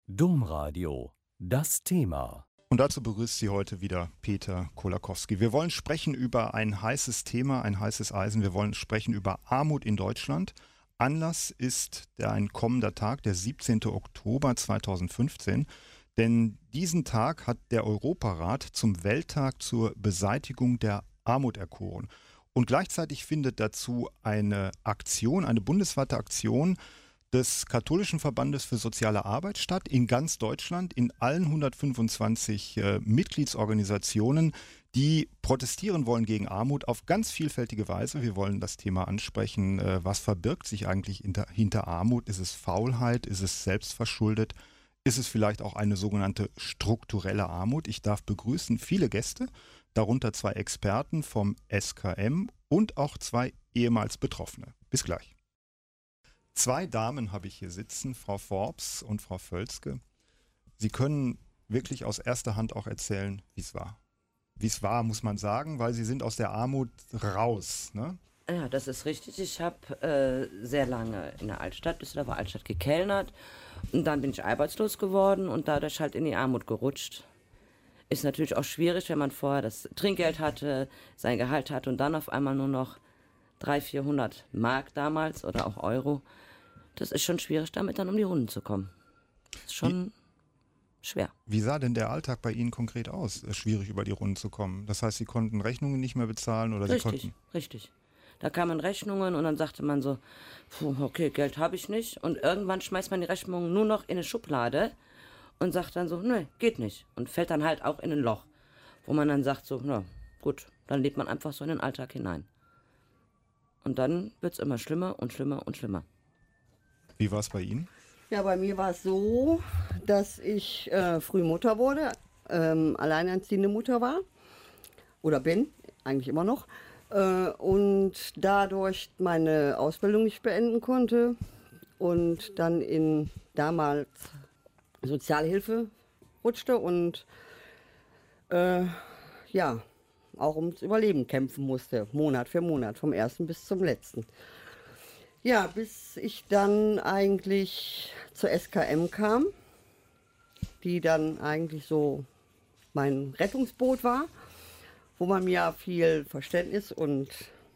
Domradio, das Thema. Und dazu begrüßt Sie heute wieder Peter Kolakowski. Wir wollen sprechen über ein heißes Thema, ein heißes Eisen. Wir wollen sprechen über Armut in Deutschland. Anlass ist ein kommender Tag, der 17. Oktober 2015. Denn diesen Tag hat der Europarat zum Welttag zur Beseitigung der Armut erkoren. Und gleichzeitig findet dazu eine Aktion, eine bundesweite Aktion des Katholischen Verbandes für soziale Arbeit statt, in ganz Deutschland, in allen 125 Mitgliedsorganisationen, die protestieren wollen gegen Armut auf ganz vielfältige Weise. Wir wollen das Thema ansprechen, was verbirgt sich eigentlich hinter Armut? Ist es Faulheit? Ist es selbstverschuldet? Ist es vielleicht auch eine sogenannte strukturelle Armut? Ich darf begrüßen viele Gäste, darunter 2 Experten vom SKM und auch 2 ehemals Betroffene. Bis gleich. 2 Damen habe ich hier sitzen, Frau Forbes und Frau Völzke. Sie können wirklich aus erster Hand auch erzählen, wie es war. Wie es war, muss man sagen, weil Sie sind aus der Armut raus, ne? Ja, das ist richtig. Ich habe sehr lange in der Düsseldorfer Altstadt gekellnert und dann bin ich arbeitslos geworden und dadurch halt in die Armut gerutscht. Ist natürlich auch schwierig, wenn man vorher das Trinkgeld hatte, sein Gehalt hatte und dann auf einmal nur noch 300-400 Mark damals oder auch Euro. Das ist schon schwierig, damit dann um die Runden zu kommen. Das ist schon schwer. Wie sah denn der Alltag bei Ihnen konkret aus, schwierig über die Runden zu kommen? Das heißt, Sie konnten Rechnungen nicht mehr bezahlen oder Richtig. Da kamen Rechnungen und dann sagte man so, okay, Geld habe ich nicht. Und irgendwann schmeißt man die Rechnungen nur noch in eine Schublade und sagt dann so, nee, geht nicht. Und fällt dann halt auch in ein Loch, wo man dann sagt so, na gut, dann lebt man einfach so in den Alltag hinein. Und dann wird es immer schlimmer und schlimmer und schlimmer. Wie war es bei Ihnen? Ja, bei mir war es so, dass ich früh Mutter wurde, alleinerziehende Mutter war oder bin, eigentlich immer noch. Und dadurch meine Ausbildung nicht beenden konnte und dann in damals Sozialhilfe rutschte und auch ums Überleben kämpfen musste, Monat für Monat, vom ersten bis zum letzten. Ja, bis ich dann eigentlich zur SKM kam, die dann eigentlich so mein Rettungsboot war, wo man mir viel Verständnis und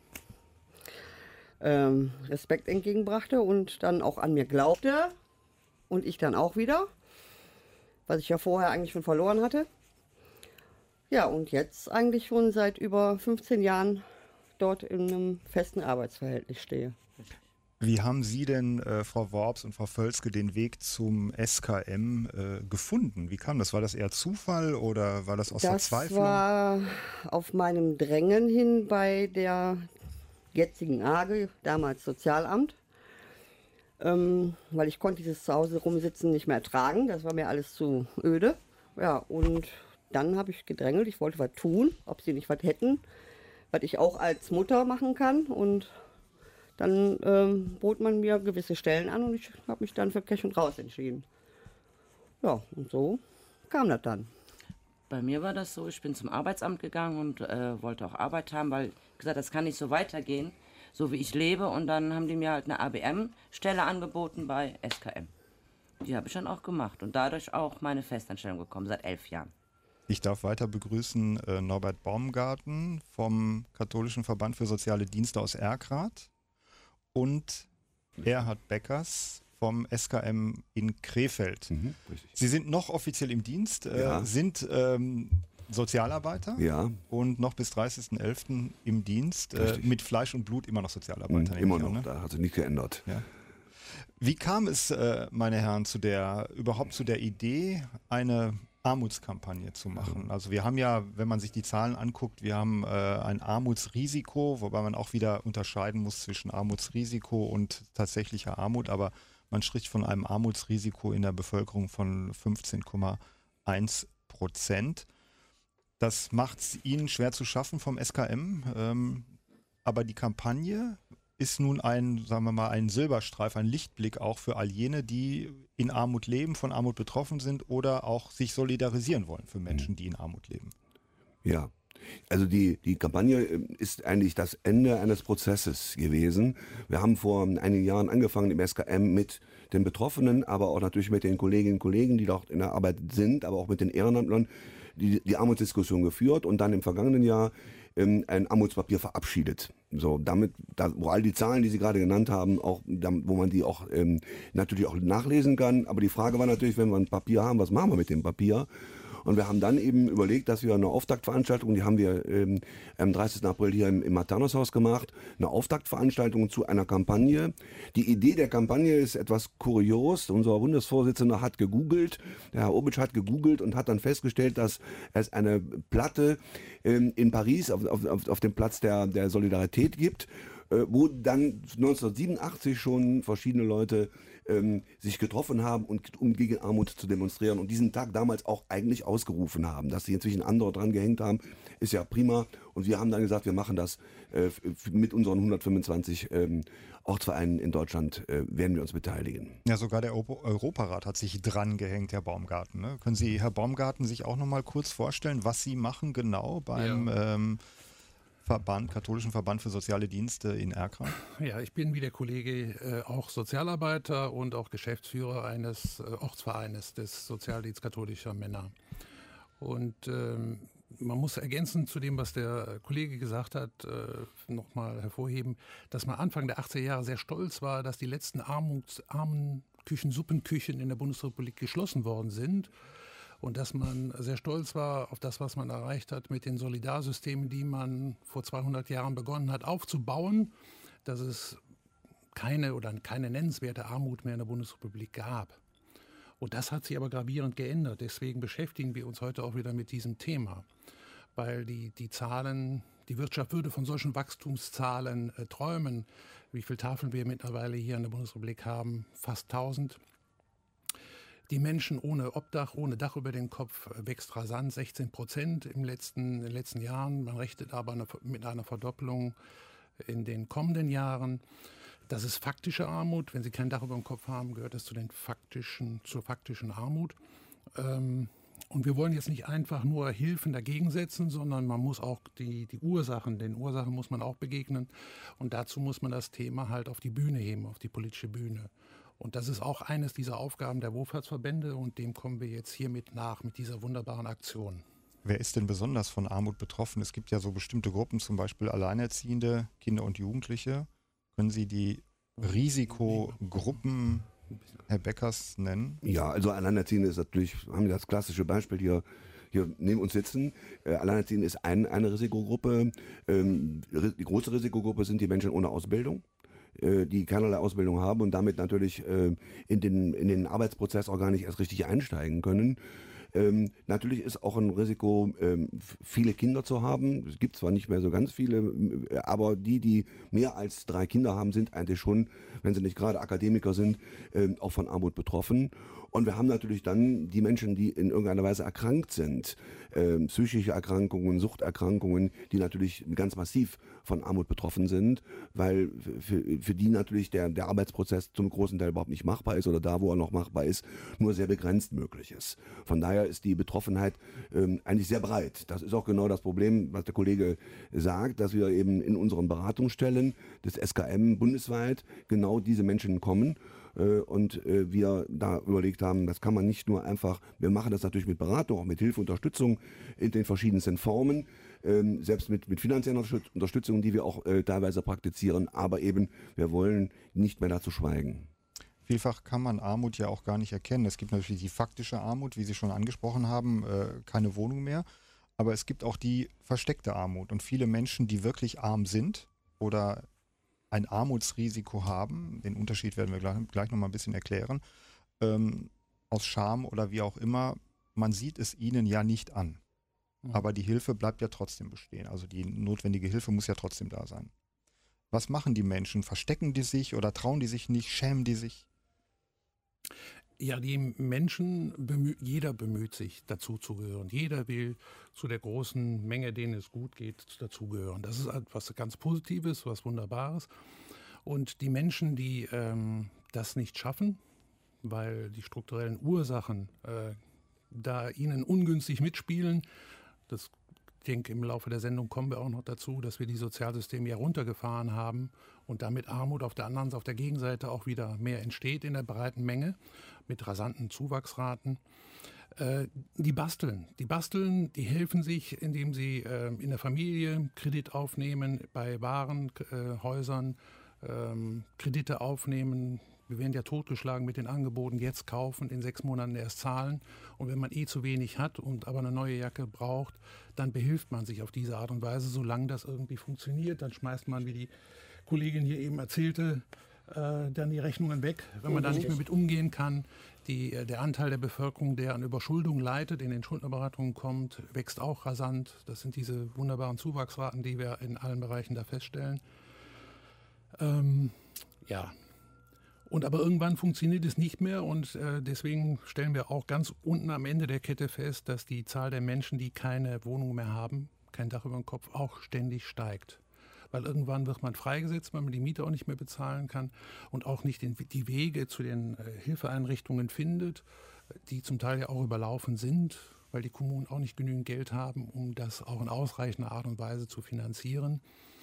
Respekt entgegenbrachte und dann auch an mir glaubte und ich dann auch wieder, was ich ja vorher eigentlich schon verloren hatte. Ja, und jetzt eigentlich schon seit über 15 Jahren dort in einem festen Arbeitsverhältnis stehe. Wie haben Sie denn, Frau Worps und Frau Völzke, den Weg zum SKM gefunden? Wie kam das? War das eher Zufall oder war das aus Verzweiflung? Das war auf meinem Drängen hin bei der jetzigen AGE, damals Sozialamt, weil ich konnte dieses Zuhause rumsitzen nicht mehr ertragen. Das war mir alles zu öde. Ja, und dann habe ich gedrängelt, ich wollte was tun, ob sie nicht was hätten, was ich auch als Mutter machen kann. Und dann bot man mir gewisse Stellen an und ich habe mich dann für Cash und Raus entschieden. Ja, und so kam das dann. Bei mir war das so, ich bin zum Arbeitsamt gegangen und wollte auch Arbeit haben, weil ich gesagt, das kann nicht so weitergehen, so wie ich lebe. Und dann haben die mir halt eine ABM-Stelle angeboten bei SKM. Die habe ich dann auch gemacht und dadurch auch meine Festanstellung bekommen, seit 11 Jahren. Ich darf weiter begrüßen Norbert Baumgarten vom Katholischen Verband für soziale Dienste aus Erkrath und Erhard Beckers vom SKM in Krefeld. Richtig. Sie sind noch offiziell im Dienst, sind Sozialarbeiter und noch bis 30.11. im Dienst, mit Fleisch und Blut immer noch Sozialarbeiter. Immer noch, da hat sich nichts geändert. Ja. Wie kam es, meine Herren, überhaupt zu der Idee, eine Armutskampagne zu machen? Also wir haben ja, wenn man sich die Zahlen anguckt, wir haben ein Armutsrisiko, wobei man auch wieder unterscheiden muss zwischen Armutsrisiko und tatsächlicher Armut, aber man spricht von einem Armutsrisiko in der Bevölkerung von 15,1%. Das macht es Ihnen schwer zu schaffen vom SKM, aber die Kampagne ist nun sagen wir mal, ein Silberstreif, ein Lichtblick auch für all jene, die in Armut leben, von Armut betroffen sind oder auch sich solidarisieren wollen für Menschen, die in Armut leben. Ja, Also die Kampagne ist eigentlich das Ende eines Prozesses gewesen. Wir haben vor einigen Jahren angefangen im SKM mit den Betroffenen, aber auch natürlich mit den Kolleginnen und Kollegen, die dort in der Arbeit sind, aber auch mit den Ehrenamtlern, die Armutsdiskussion geführt und dann im vergangenen Jahr ein Armutspapier verabschiedet. So, wo all die Zahlen, die Sie gerade genannt haben, auch, wo man die auch natürlich auch nachlesen kann. Aber die Frage war natürlich, wenn wir ein Papier haben, was machen wir mit dem Papier? Und wir haben dann eben überlegt, dass wir eine Auftaktveranstaltung, die haben wir am 30. April hier im Maternushaus gemacht, eine Auftaktveranstaltung zu einer Kampagne. Die Idee der Kampagne ist etwas kurios. Unser Bundesvorsitzender hat gegoogelt, der Herr Obitsch hat gegoogelt und hat dann festgestellt, dass es eine Platte in Paris auf dem Platz der Solidarität gibt, wo dann 1987 schon verschiedene Leute sich getroffen haben, um gegen Armut zu demonstrieren und diesen Tag damals auch eigentlich ausgerufen haben. Dass sie inzwischen andere dran gehängt haben, ist ja prima. Und wir haben dann gesagt, wir machen das mit unseren 125 Ortsvereinen in Deutschland, werden wir uns beteiligen. Ja, sogar der Europarat hat sich dran gehängt, Herr Baumgarten. Ne? Können Sie, Herr Baumgarten, sich auch noch mal kurz vorstellen, was Sie machen genau beim Katholischen Verband für soziale Dienste in Erkranz? Ja, ich bin wie der Kollege auch Sozialarbeiter und auch Geschäftsführer eines Ortsvereines des Sozialdienst katholischer Männer. Und man muss ergänzend zu dem, was der Kollege gesagt hat, nochmal hervorheben, dass man Anfang der 80er Jahre sehr stolz war, dass die letzten armen Suppenküchen in der Bundesrepublik geschlossen worden sind. Und dass man sehr stolz war auf das, was man erreicht hat mit den Solidarsystemen, die man vor 200 Jahren begonnen hat aufzubauen, dass es keine nennenswerte Armut mehr in der Bundesrepublik gab. Und das hat sich aber gravierend geändert. Deswegen beschäftigen wir uns heute auch wieder mit diesem Thema. Weil die Zahlen, die Wirtschaft würde von solchen Wachstumszahlen träumen. Wie viele Tafeln wir mittlerweile hier in der Bundesrepublik haben? Fast 1000. Die Menschen ohne Obdach, ohne Dach über den Kopf wächst rasant, 16% in den letzten Jahren. Man rechnet aber mit einer Verdoppelung in den kommenden Jahren. Das ist faktische Armut. Wenn Sie kein Dach über dem Kopf haben, gehört das zur faktischen Armut. Und wir wollen jetzt nicht einfach nur Hilfen dagegen setzen, sondern man muss auch den Ursachen muss man auch begegnen. Und dazu muss man das Thema halt auf die Bühne heben, auf die politische Bühne. Und das ist auch eines dieser Aufgaben der Wohlfahrtsverbände und dem kommen wir jetzt hiermit nach, mit dieser wunderbaren Aktion. Wer ist denn besonders von Armut betroffen? Es gibt ja so bestimmte Gruppen, zum Beispiel Alleinerziehende, Kinder und Jugendliche. Können Sie die Risikogruppen, Herr Beckers, nennen? Ja, also Alleinerziehende ist natürlich, haben wir das klassische Beispiel hier neben uns sitzen. Alleinerziehende ist eine Risikogruppe. Die große Risikogruppe sind die Menschen ohne Ausbildung, die keinerlei Ausbildung haben und damit natürlich in den Arbeitsprozess auch gar nicht erst richtig einsteigen können. Natürlich ist auch ein Risiko, viele Kinder zu haben. Es gibt zwar nicht mehr so ganz viele, aber die mehr als 3 Kinder haben, sind eigentlich schon, wenn sie nicht gerade Akademiker sind, auch von Armut betroffen. Und wir haben natürlich dann die Menschen, die in irgendeiner Weise erkrankt sind, psychische Erkrankungen, Suchterkrankungen, die natürlich ganz massiv von Armut betroffen sind, weil für die natürlich der Arbeitsprozess zum großen Teil überhaupt nicht machbar ist oder da, wo er noch machbar ist, nur sehr begrenzt möglich ist. Von daher ist die Betroffenheit eigentlich sehr breit. Das ist auch genau das Problem, was der Kollege sagt, dass wir eben in unseren Beratungsstellen des SKM bundesweit genau diese Menschen kommen. Und wir da überlegt haben, das kann man nicht nur einfach, wir machen das natürlich mit Beratung, auch mit Hilfe, Unterstützung in den verschiedensten Formen, selbst mit finanzieller Unterstützung, die wir auch teilweise praktizieren, aber eben, wir wollen nicht mehr dazu schweigen. Vielfach kann man Armut ja auch gar nicht erkennen. Es gibt natürlich die faktische Armut, wie Sie schon angesprochen haben, keine Wohnung mehr, aber es gibt auch die versteckte Armut und viele Menschen, die wirklich arm sind oder ein Armutsrisiko haben, den Unterschied werden wir gleich noch mal ein bisschen erklären, aus Scham oder wie auch immer, man sieht es ihnen ja nicht an. Aber die Hilfe bleibt ja trotzdem bestehen. Also die notwendige Hilfe muss ja trotzdem da sein. Was machen die Menschen? Verstecken die sich oder trauen die sich nicht? Schämen die sich? Ja, die Menschen, jeder bemüht sich, dazuzugehören. Jeder will zu der großen Menge, denen es gut geht, dazugehören. Das ist etwas ganz Positives, was Wunderbares. Und die Menschen, die das nicht schaffen, weil die strukturellen Ursachen da ihnen ungünstig mitspielen, denke, im Laufe der Sendung kommen wir auch noch dazu, dass wir die Sozialsysteme ja runtergefahren haben und damit Armut auf der Gegenseite auch wieder mehr entsteht in der breiten Menge mit rasanten Zuwachsraten. Die basteln, die helfen sich, indem sie in der Familie Kredit aufnehmen, bei Warenhäusern Kredite aufnehmen. Wir werden ja totgeschlagen mit den Angeboten, jetzt kaufen, in 6 Monaten erst zahlen. Und wenn man zu wenig hat und aber eine neue Jacke braucht, dann behilft man sich auf diese Art und Weise, solange das irgendwie funktioniert. Dann schmeißt man, wie die Kollegin hier eben erzählte, dann die Rechnungen weg, wenn man da nicht mehr mit umgehen kann. Der Anteil der Bevölkerung, der an Überschuldung leidet, in den Schuldnerberatungen kommt, wächst auch rasant. Das sind diese wunderbaren Zuwachsraten, die wir in allen Bereichen da feststellen. Und aber irgendwann funktioniert es nicht mehr und deswegen stellen wir auch ganz unten am Ende der Kette fest, dass die Zahl der Menschen, die keine Wohnung mehr haben, kein Dach über dem Kopf, auch ständig steigt. Weil irgendwann wird man freigesetzt, weil man die Miete auch nicht mehr bezahlen kann und auch nicht die Wege zu den Hilfeeinrichtungen findet, die zum Teil ja auch überlaufen sind, weil die Kommunen auch nicht genügend Geld haben, um das auch in ausreichender Art und Weise zu finanzieren.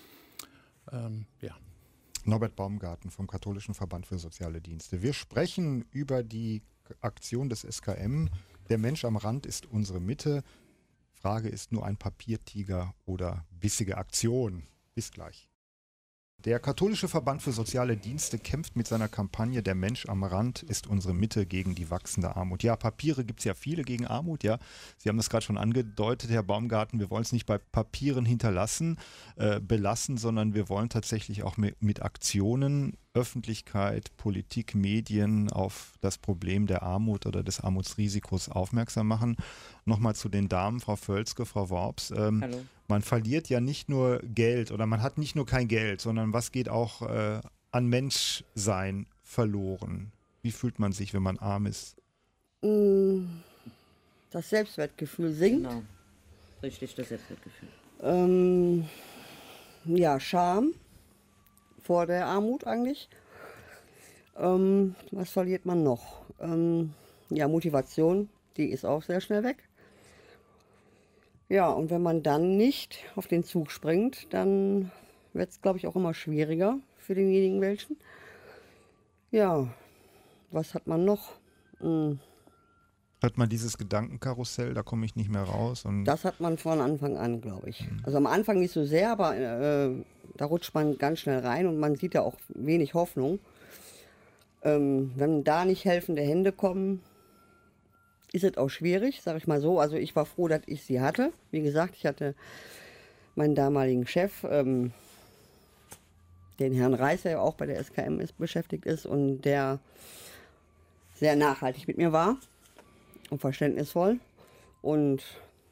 Norbert Baumgarten vom Katholischen Verband für Soziale Dienste. Wir sprechen über die Aktion des SKM. Der Mensch am Rand ist unsere Mitte. Frage ist nur ein Papiertiger oder bissige Aktion. Bis gleich. Der Katholische Verband für Soziale Dienste kämpft mit seiner Kampagne Der Mensch am Rand ist unsere Mitte gegen die wachsende Armut. Ja, Papiere gibt es ja viele gegen Armut, ja. Sie haben das gerade schon angedeutet, Herr Baumgarten, wir wollen es nicht bei Papieren belassen, sondern wir wollen tatsächlich auch mit Aktionen Öffentlichkeit, Politik, Medien auf das Problem der Armut oder des Armutsrisikos aufmerksam machen. Nochmal zu den Damen, Frau Völzke, Frau Worps. Hallo. Man verliert ja nicht nur Geld oder man hat nicht nur kein Geld, sondern was geht auch an Menschsein verloren? Wie fühlt man sich, wenn man arm ist? Das Selbstwertgefühl sinkt. Genau. Richtig, das Selbstwertgefühl. Scham vor der Armut eigentlich. Was verliert man noch? Motivation, die ist auch sehr schnell weg. Ja, und wenn man dann nicht auf den Zug springt, dann wird es, glaube ich, auch immer schwieriger für denjenigen welchen. Ja, was hat man noch? Hat man dieses Gedankenkarussell, da komme ich nicht mehr raus? Und Das hat man von Anfang an, glaube ich. Also am Anfang nicht so sehr, aber da rutscht man ganz schnell rein und man sieht ja auch wenig Hoffnung. Wenn da nicht helfende Hände kommen, ist es auch schwierig, sage ich mal so. Also ich war froh, dass ich sie hatte. Wie gesagt, ich hatte meinen damaligen Chef, den Herrn Reis, der ja auch bei der SKM beschäftigt ist und der sehr nachhaltig mit mir war und verständnisvoll. Und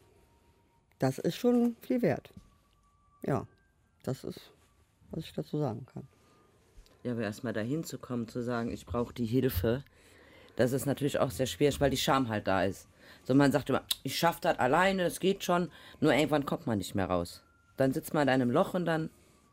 das ist schon viel wert. Ja, das ist, was ich dazu sagen kann. Ja, aber erstmal dahin zu kommen, zu sagen, ich brauche die Hilfe, das ist natürlich auch sehr schwierig, weil die Scham halt da ist. So, man sagt immer, ich schaffe das alleine, es geht schon, nur irgendwann kommt man nicht mehr raus. Dann sitzt man in einem Loch und dann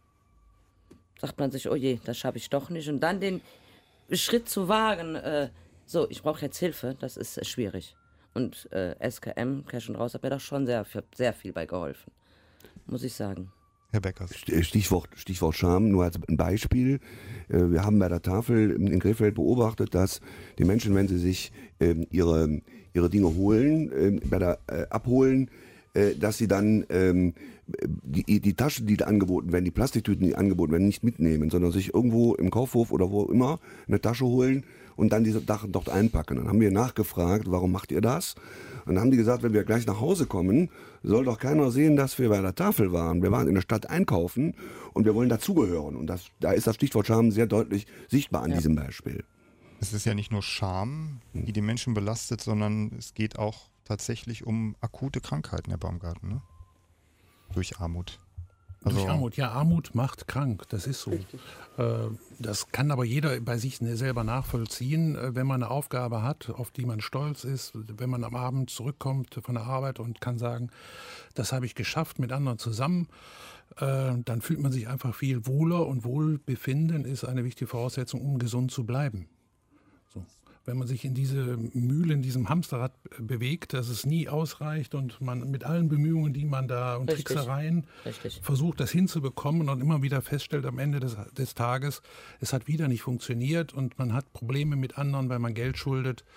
sagt man sich, oh je, das schaffe ich doch nicht. Und dann den Schritt zu wagen, ich brauche jetzt Hilfe, das ist schwierig. Und SKM, Cash und Raus, hat mir da schon sehr viel bei geholfen, muss ich sagen. Herr Beckers. Stichwort Scham, nur als ein Beispiel. Wir haben bei der Tafel in Krefeld beobachtet, dass die Menschen, wenn sie sich ihre Dinge holen, abholen, dass sie dann die Taschen, die angeboten werden, die Plastiktüten, die angeboten werden, nicht mitnehmen, sondern sich irgendwo im Kaufhof oder wo immer eine Tasche holen und dann diese Sachen dort einpacken. Dann haben wir nachgefragt, warum macht ihr das? Und dann haben die gesagt, wenn wir gleich nach Hause kommen, soll doch keiner sehen, dass wir bei der Tafel waren. Wir waren in der Stadt einkaufen und wir wollen dazugehören. Und da ist das Stichwort Scham sehr deutlich sichtbar an diesem Beispiel. Es ist ja nicht nur Scham, die die Menschen belastet, sondern es geht auch tatsächlich um akute Krankheiten, Herr Baumgarten, ne? Durch Armut. Durch Armut, ja, Armut macht krank, das ist so. Das kann aber jeder bei sich selber nachvollziehen, wenn man eine Aufgabe hat, auf die man stolz ist, wenn man am Abend zurückkommt von der Arbeit und kann sagen, das habe ich geschafft mit anderen zusammen, dann fühlt man sich einfach viel wohler und Wohlbefinden ist eine wichtige Voraussetzung, um gesund zu bleiben. So. wenn man sich in diese Mühle, in diesem Hamsterrad bewegt, dass es nie ausreicht und man mit allen Bemühungen, die man da und Richtig. Tricksereien Richtig. versucht, das hinzubekommen und immer wieder feststellt am Ende des Tages, es hat wieder nicht funktioniert und man hat Probleme mit anderen, weil man Geld schuldet.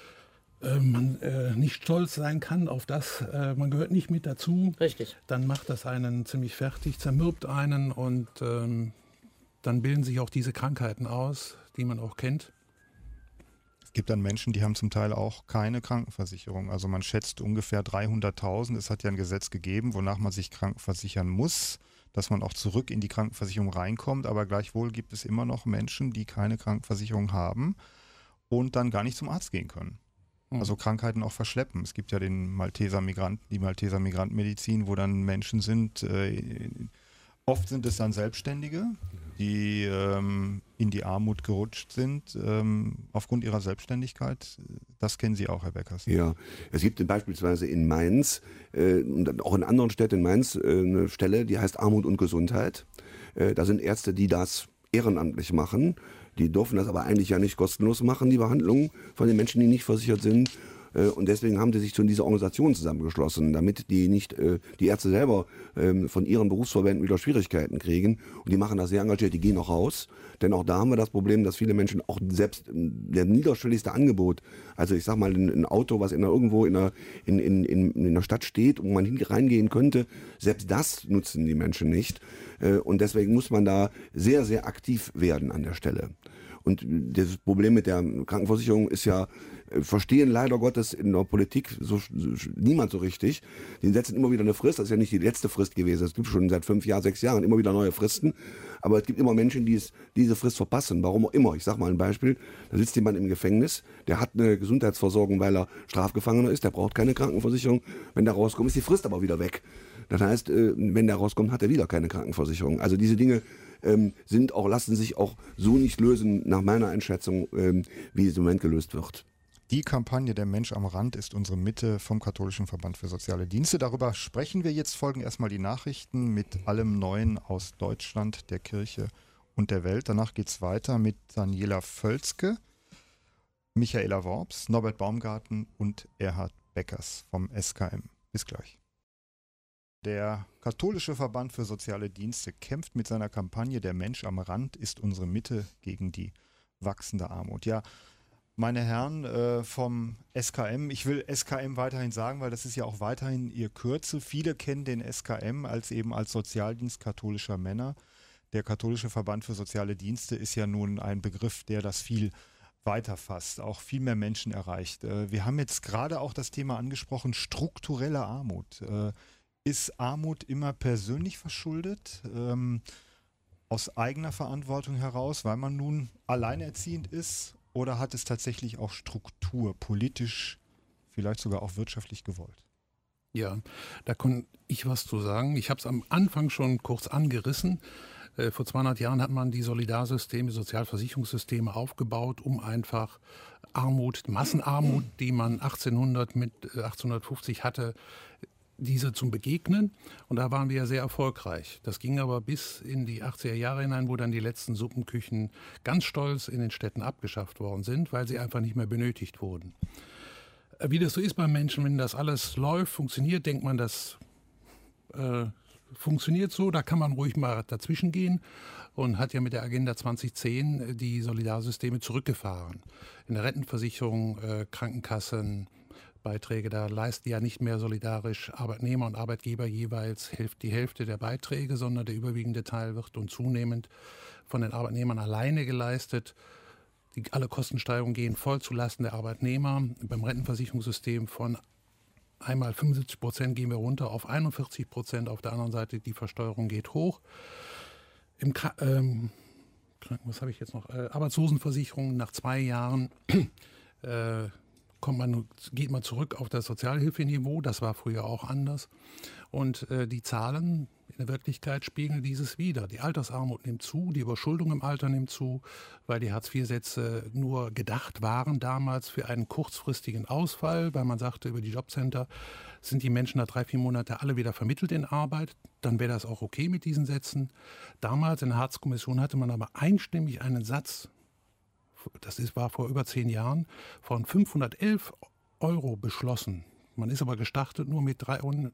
Man nicht stolz sein kann auf das, man gehört nicht mit dazu. Richtig. Dann macht das einen ziemlich fertig, zermürbt einen und dann bilden sich auch diese Krankheiten aus, die man auch kennt. Es gibt dann Menschen, die haben zum Teil auch keine Krankenversicherung. Also man schätzt ungefähr 300.000. Es hat ja ein Gesetz gegeben, wonach man sich krankenversichern muss, dass man auch zurück in die Krankenversicherung reinkommt. Aber gleichwohl gibt es immer noch Menschen, die keine Krankenversicherung haben und dann gar nicht zum Arzt gehen können. Also Krankheiten auch verschleppen. Es gibt ja die Malteser Migrantenmedizin, wo dann Menschen sind, oft sind es dann Selbstständige, die in die Armut gerutscht sind aufgrund ihrer Selbstständigkeit. Das kennen Sie auch, Herr Beckers. Ja, es gibt beispielsweise in Mainz und auch in anderen Städten in Mainz eine Stelle, die heißt Armut und Gesundheit. Da sind Ärzte, die das ehrenamtlich machen. Die dürfen das aber eigentlich ja nicht kostenlos machen, die Behandlung von den Menschen, die nicht versichert sind. Und deswegen haben die sich zu dieser Organisation zusammengeschlossen, damit die nicht die Ärzte selber von ihren Berufsverbänden wieder Schwierigkeiten kriegen. Und die machen das sehr engagiert, die gehen auch raus. Denn auch da haben wir das Problem, dass viele Menschen auch selbst der niederschwelligste Angebot, also ich sag mal ein Auto, was irgendwo in einer Stadt steht, wo man reingehen könnte, selbst das nutzen die Menschen nicht. Und deswegen muss man da sehr, sehr aktiv werden an der Stelle. Und das Problem mit der Krankenversicherung ist ja, verstehen leider Gottes in der Politik niemand so richtig. Die setzen immer wieder eine Frist, das ist ja nicht die letzte Frist gewesen, es gibt schon seit 5 Jahren, 6 Jahren immer wieder neue Fristen, aber es gibt immer Menschen, die diese Frist verpassen, warum auch immer. Ich sage mal ein Beispiel, da sitzt jemand im Gefängnis, der hat eine Gesundheitsversorgung, weil er Strafgefangener ist, der braucht keine Krankenversicherung, wenn der rauskommt, ist die Frist aber wieder weg. Das heißt, wenn der rauskommt, hat er wieder keine Krankenversicherung. Also diese Dinge lassen sich auch so nicht lösen, nach meiner Einschätzung, wie es im Moment gelöst wird. Die Kampagne Der Mensch am Rand ist unsere Mitte vom Katholischen Verband für Soziale Dienste. Darüber sprechen wir jetzt. Folgen erstmal die Nachrichten mit allem Neuen aus Deutschland, der Kirche und der Welt. Danach geht es weiter mit Daniela Völzke, Michaela Worps, Norbert Baumgarten und Erhard Beckers vom SKM. Bis gleich. Der Katholische Verband für Soziale Dienste kämpft mit seiner Kampagne Der Mensch am Rand ist unsere Mitte gegen die wachsende Armut. Ja, meine Herren vom SKM, ich will SKM weiterhin sagen, weil das ist ja auch weiterhin Ihr Kürzel. Viele kennen den SKM als Sozialdienst katholischer Männer. Der Katholische Verband für Soziale Dienste ist ja nun ein Begriff, der das viel weiter fasst, auch viel mehr Menschen erreicht. Wir haben jetzt gerade auch das Thema angesprochen, strukturelle Armut. Ist Armut immer persönlich verschuldet, aus eigener Verantwortung heraus, weil man nun alleinerziehend ist? Oder hat es tatsächlich auch Struktur, politisch, vielleicht sogar auch wirtschaftlich gewollt? Ja, da kann ich was zu sagen. Ich habe es am Anfang schon kurz angerissen. Vor 200 Jahren hat man die Solidarsysteme, Sozialversicherungssysteme aufgebaut, um einfach Armut, Massenarmut, die man 1850 hatte, diese zum Begegnen. Und da waren wir ja sehr erfolgreich. Das ging aber bis in die 80er Jahre hinein, wo dann die letzten Suppenküchen ganz stolz in den Städten abgeschafft worden sind, weil sie einfach nicht mehr benötigt wurden. Wie das so ist bei Menschen, wenn das alles läuft, funktioniert, denkt man, das funktioniert so, da kann man ruhig mal dazwischen gehen und hat ja mit der Agenda 2010 die Solidarsysteme zurückgefahren. In der Rentenversicherung, Krankenkassen, Beiträge, da leisten ja nicht mehr solidarisch Arbeitnehmer und Arbeitgeber jeweils die Hälfte der Beiträge, sondern der überwiegende Teil wird und zunehmend von den Arbeitnehmern alleine geleistet. Alle Kostensteigerungen gehen voll zulasten der Arbeitnehmer. Beim Rentenversicherungssystem von einmal 75% gehen wir runter auf 41%. Auf der anderen Seite die Versteuerung geht hoch. Was habe ich jetzt noch? Arbeitslosenversicherung nach 2 Jahren geht man zurück auf das Sozialhilfeniveau. Das war früher auch anders. Und die Zahlen in der Wirklichkeit spiegeln dieses wider. Die Altersarmut nimmt zu, die Überschuldung im Alter nimmt zu, weil die Hartz-IV-Sätze nur gedacht waren damals für einen kurzfristigen Ausfall, weil man sagte, über die Jobcenter sind die Menschen nach 3-4 Monate alle wieder vermittelt in Arbeit. Dann wäre das auch okay mit diesen Sätzen. Damals in der Hartz-Kommission hatte man aber einstimmig einen Satz war vor über 10 Jahren, von 511 € beschlossen. Man ist aber gestartet nur mit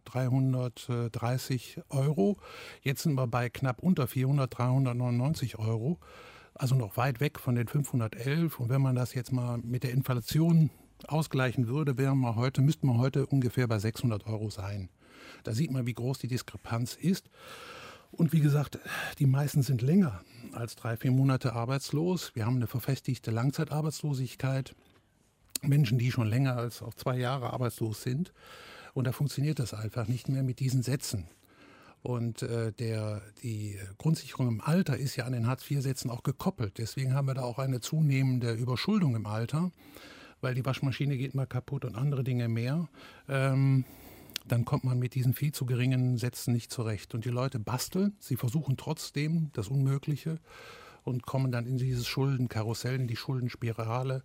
330 €. Jetzt sind wir bei knapp unter 400, 399 €. Also noch weit weg von den 511. Und wenn man das jetzt mal mit der Inflation ausgleichen würde, müssten wir heute ungefähr bei 600 € sein. Da sieht man, wie groß die Diskrepanz ist. Und wie gesagt, die meisten sind länger als 3-4 Monate arbeitslos. Wir haben eine verfestigte Langzeitarbeitslosigkeit. Menschen, die schon länger als auch 2 Jahre arbeitslos sind. Und da funktioniert das einfach nicht mehr mit diesen Sätzen. Und die Grundsicherung im Alter ist ja an den Hartz-IV-Sätzen auch gekoppelt. Deswegen haben wir da auch eine zunehmende Überschuldung im Alter, weil die Waschmaschine geht mal kaputt und andere Dinge mehr. Dann kommt man mit diesen viel zu geringen Sätzen nicht zurecht. Und die Leute basteln, sie versuchen trotzdem das Unmögliche und kommen dann in dieses Schuldenkarussell, in die Schuldenspirale.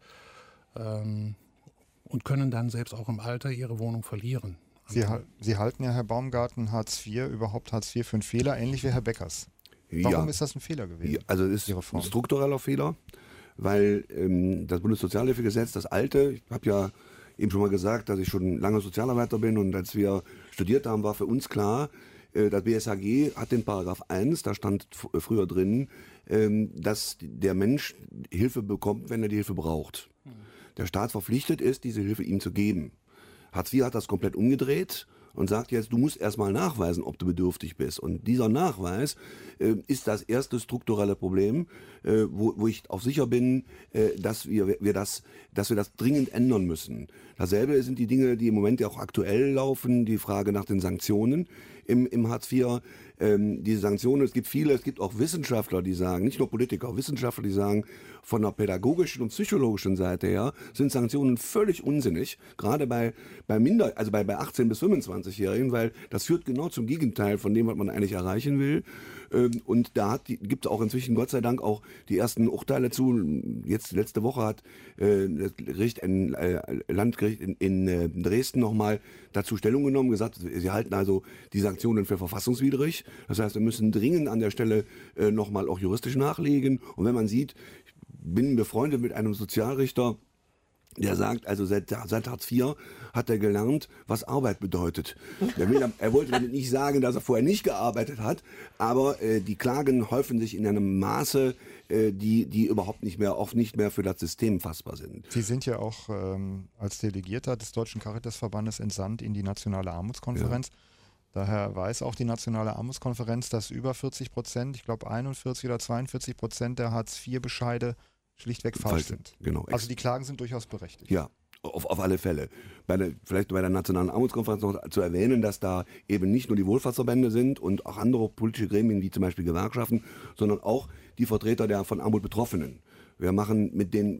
Und können dann selbst auch im Alter ihre Wohnung verlieren. Sie halten ja, Herr Baumgarten, Hartz IV für einen Fehler, ähnlich wie Herr Beckers. Warum ist das ein Fehler gewesen? Ja, also es ist ein struktureller Fehler, weil das Bundessozialhilfegesetz, das alte, ich habe ja eben schon mal gesagt, dass ich schon lange Sozialarbeiter bin und als wir studiert haben, war für uns klar, das BSHG hat den Paragraph 1, da stand früher drin, dass der Mensch Hilfe bekommt, wenn er die Hilfe braucht. Der Staat verpflichtet ist, diese Hilfe ihm zu geben. Hartz IV hat das komplett umgedreht und sagt jetzt, du musst erstmal nachweisen, ob du bedürftig bist. Und dieser Nachweis ist das erste strukturelle Problem, wo ich auch sicher bin, dass wir das dringend ändern müssen. Dasselbe sind die Dinge, die im Moment ja auch aktuell laufen, die Frage nach den Sanktionen im Hartz IV. Diese Sanktionen, es gibt auch Wissenschaftler, die sagen, nicht nur Politiker, auch Wissenschaftler, die sagen, von der pädagogischen und psychologischen Seite her sind Sanktionen völlig unsinnig, gerade bei 18- bis 25-Jährigen, weil das führt genau zum Gegenteil von dem, was man eigentlich erreichen will. Und da gibt es auch inzwischen Gott sei Dank auch die ersten Urteile zu. Jetzt letzte Woche hat das Landgericht in Dresden nochmal dazu Stellung genommen, gesagt, sie halten also die Sanktionen für verfassungswidrig. Das heißt, wir müssen dringend an der Stelle nochmal auch juristisch nachlegen. Und wenn man sieht, ich bin befreundet mit einem Sozialrichter, der sagt, also seit Hartz IV hat er gelernt, was Arbeit bedeutet. Er wollte damit nicht sagen, dass er vorher nicht gearbeitet hat, aber die Klagen häufen sich in einem Maße, die oft nicht mehr für das System fassbar sind. Sie sind ja auch als Delegierter des Deutschen Caritasverbandes entsandt in die Nationale Armutskonferenz. Ja. Daher weiß auch die Nationale Armutskonferenz, dass über 40%, ich glaube 41 oder 42% der Hartz-IV-Bescheide schlichtweg falsch sind. Genau. Also die Klagen sind durchaus berechtigt. Ja, auf alle Fälle. Vielleicht bei der Nationalen Armutskonferenz noch zu erwähnen, dass da eben nicht nur die Wohlfahrtsverbände sind und auch andere politische Gremien wie zum Beispiel Gewerkschaften, sondern auch die Vertreter der von Armut Betroffenen. Wir machen mit denen,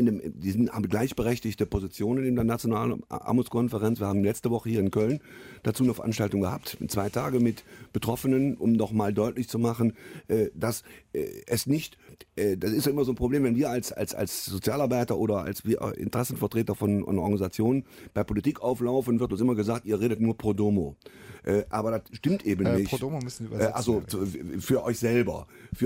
haben gleichberechtigte Positionen in der Nationalen Armutskonferenz. Wir haben letzte Woche hier in Köln dazu eine Veranstaltung gehabt, 2 Tage mit Betroffenen, um nochmal deutlich zu machen, dass es nicht, das ist ja immer so ein Problem, wenn wir als Sozialarbeiter oder als Interessenvertreter von Organisationen bei Politik auflaufen, wird uns immer gesagt, ihr redet nur pro domo. Aber das stimmt eben nicht. Pro domo müssen wir übersetzen. Also für euch selber.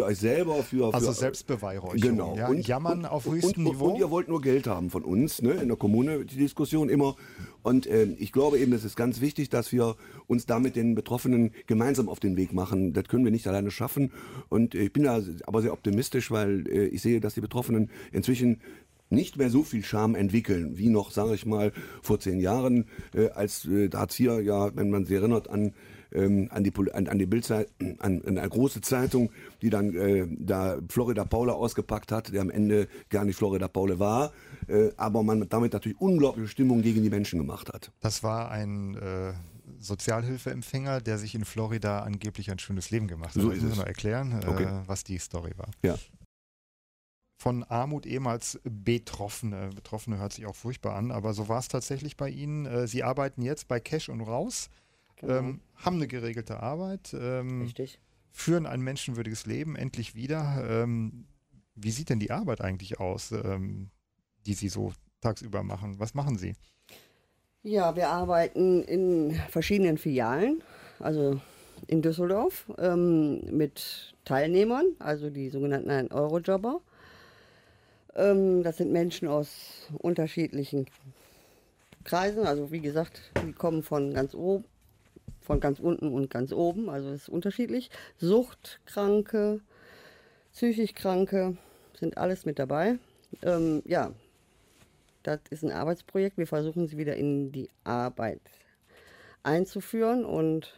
Also Selbstbeweihräucherung. Genau. Ja, Jammern auf höchstem Niveau. Und ihr wollt nur Geld haben von uns, ne? In der Kommune die Diskussion immer. Und ich glaube eben, es ist ganz wichtig, dass wir uns da mit den Betroffenen gemeinsam auf den Weg machen. Das können wir nicht alleine schaffen. Und ich bin da aber sehr optimistisch, weil ich sehe, dass die Betroffenen inzwischen nicht mehr so viel Scham entwickeln, wie noch, sage ich mal, vor 10 Jahren, als Hartz IV, ja, wenn man sich erinnert an die Bildzeitung, an eine große Zeitung, die dann da Florida Paula ausgepackt hat, der am Ende gar nicht Florida Paula war, aber man damit natürlich unglaubliche Stimmung gegen die Menschen gemacht hat. Das war ein Sozialhilfeempfänger, der sich in Florida angeblich ein schönes Leben gemacht hat. So ich ist muss es. noch erklären, Okay. Was die Story war. Ja. Von Armut ehemals Betroffene. Betroffene hört sich auch furchtbar an, aber so war es tatsächlich bei Ihnen. Sie arbeiten jetzt bei Cash und Raus, Genau. haben eine geregelte Arbeit, Richtig. führen ein menschenwürdiges Leben endlich wieder. Wie sieht denn die Arbeit eigentlich aus, die Sie so tagsüber machen? Was machen Sie? Ja, wir arbeiten in verschiedenen Filialen, also in Düsseldorf, mit Teilnehmern, also die sogenannten Eurojobber. Das sind Menschen aus unterschiedlichen Kreisen. Also wie gesagt, die kommen von ganz oben, von ganz unten und ganz oben. Also es ist unterschiedlich. Suchtkranke, psychisch Kranke sind alles mit dabei. Ja, das ist ein Arbeitsprojekt. Wir versuchen sie wieder in die Arbeit einzuführen und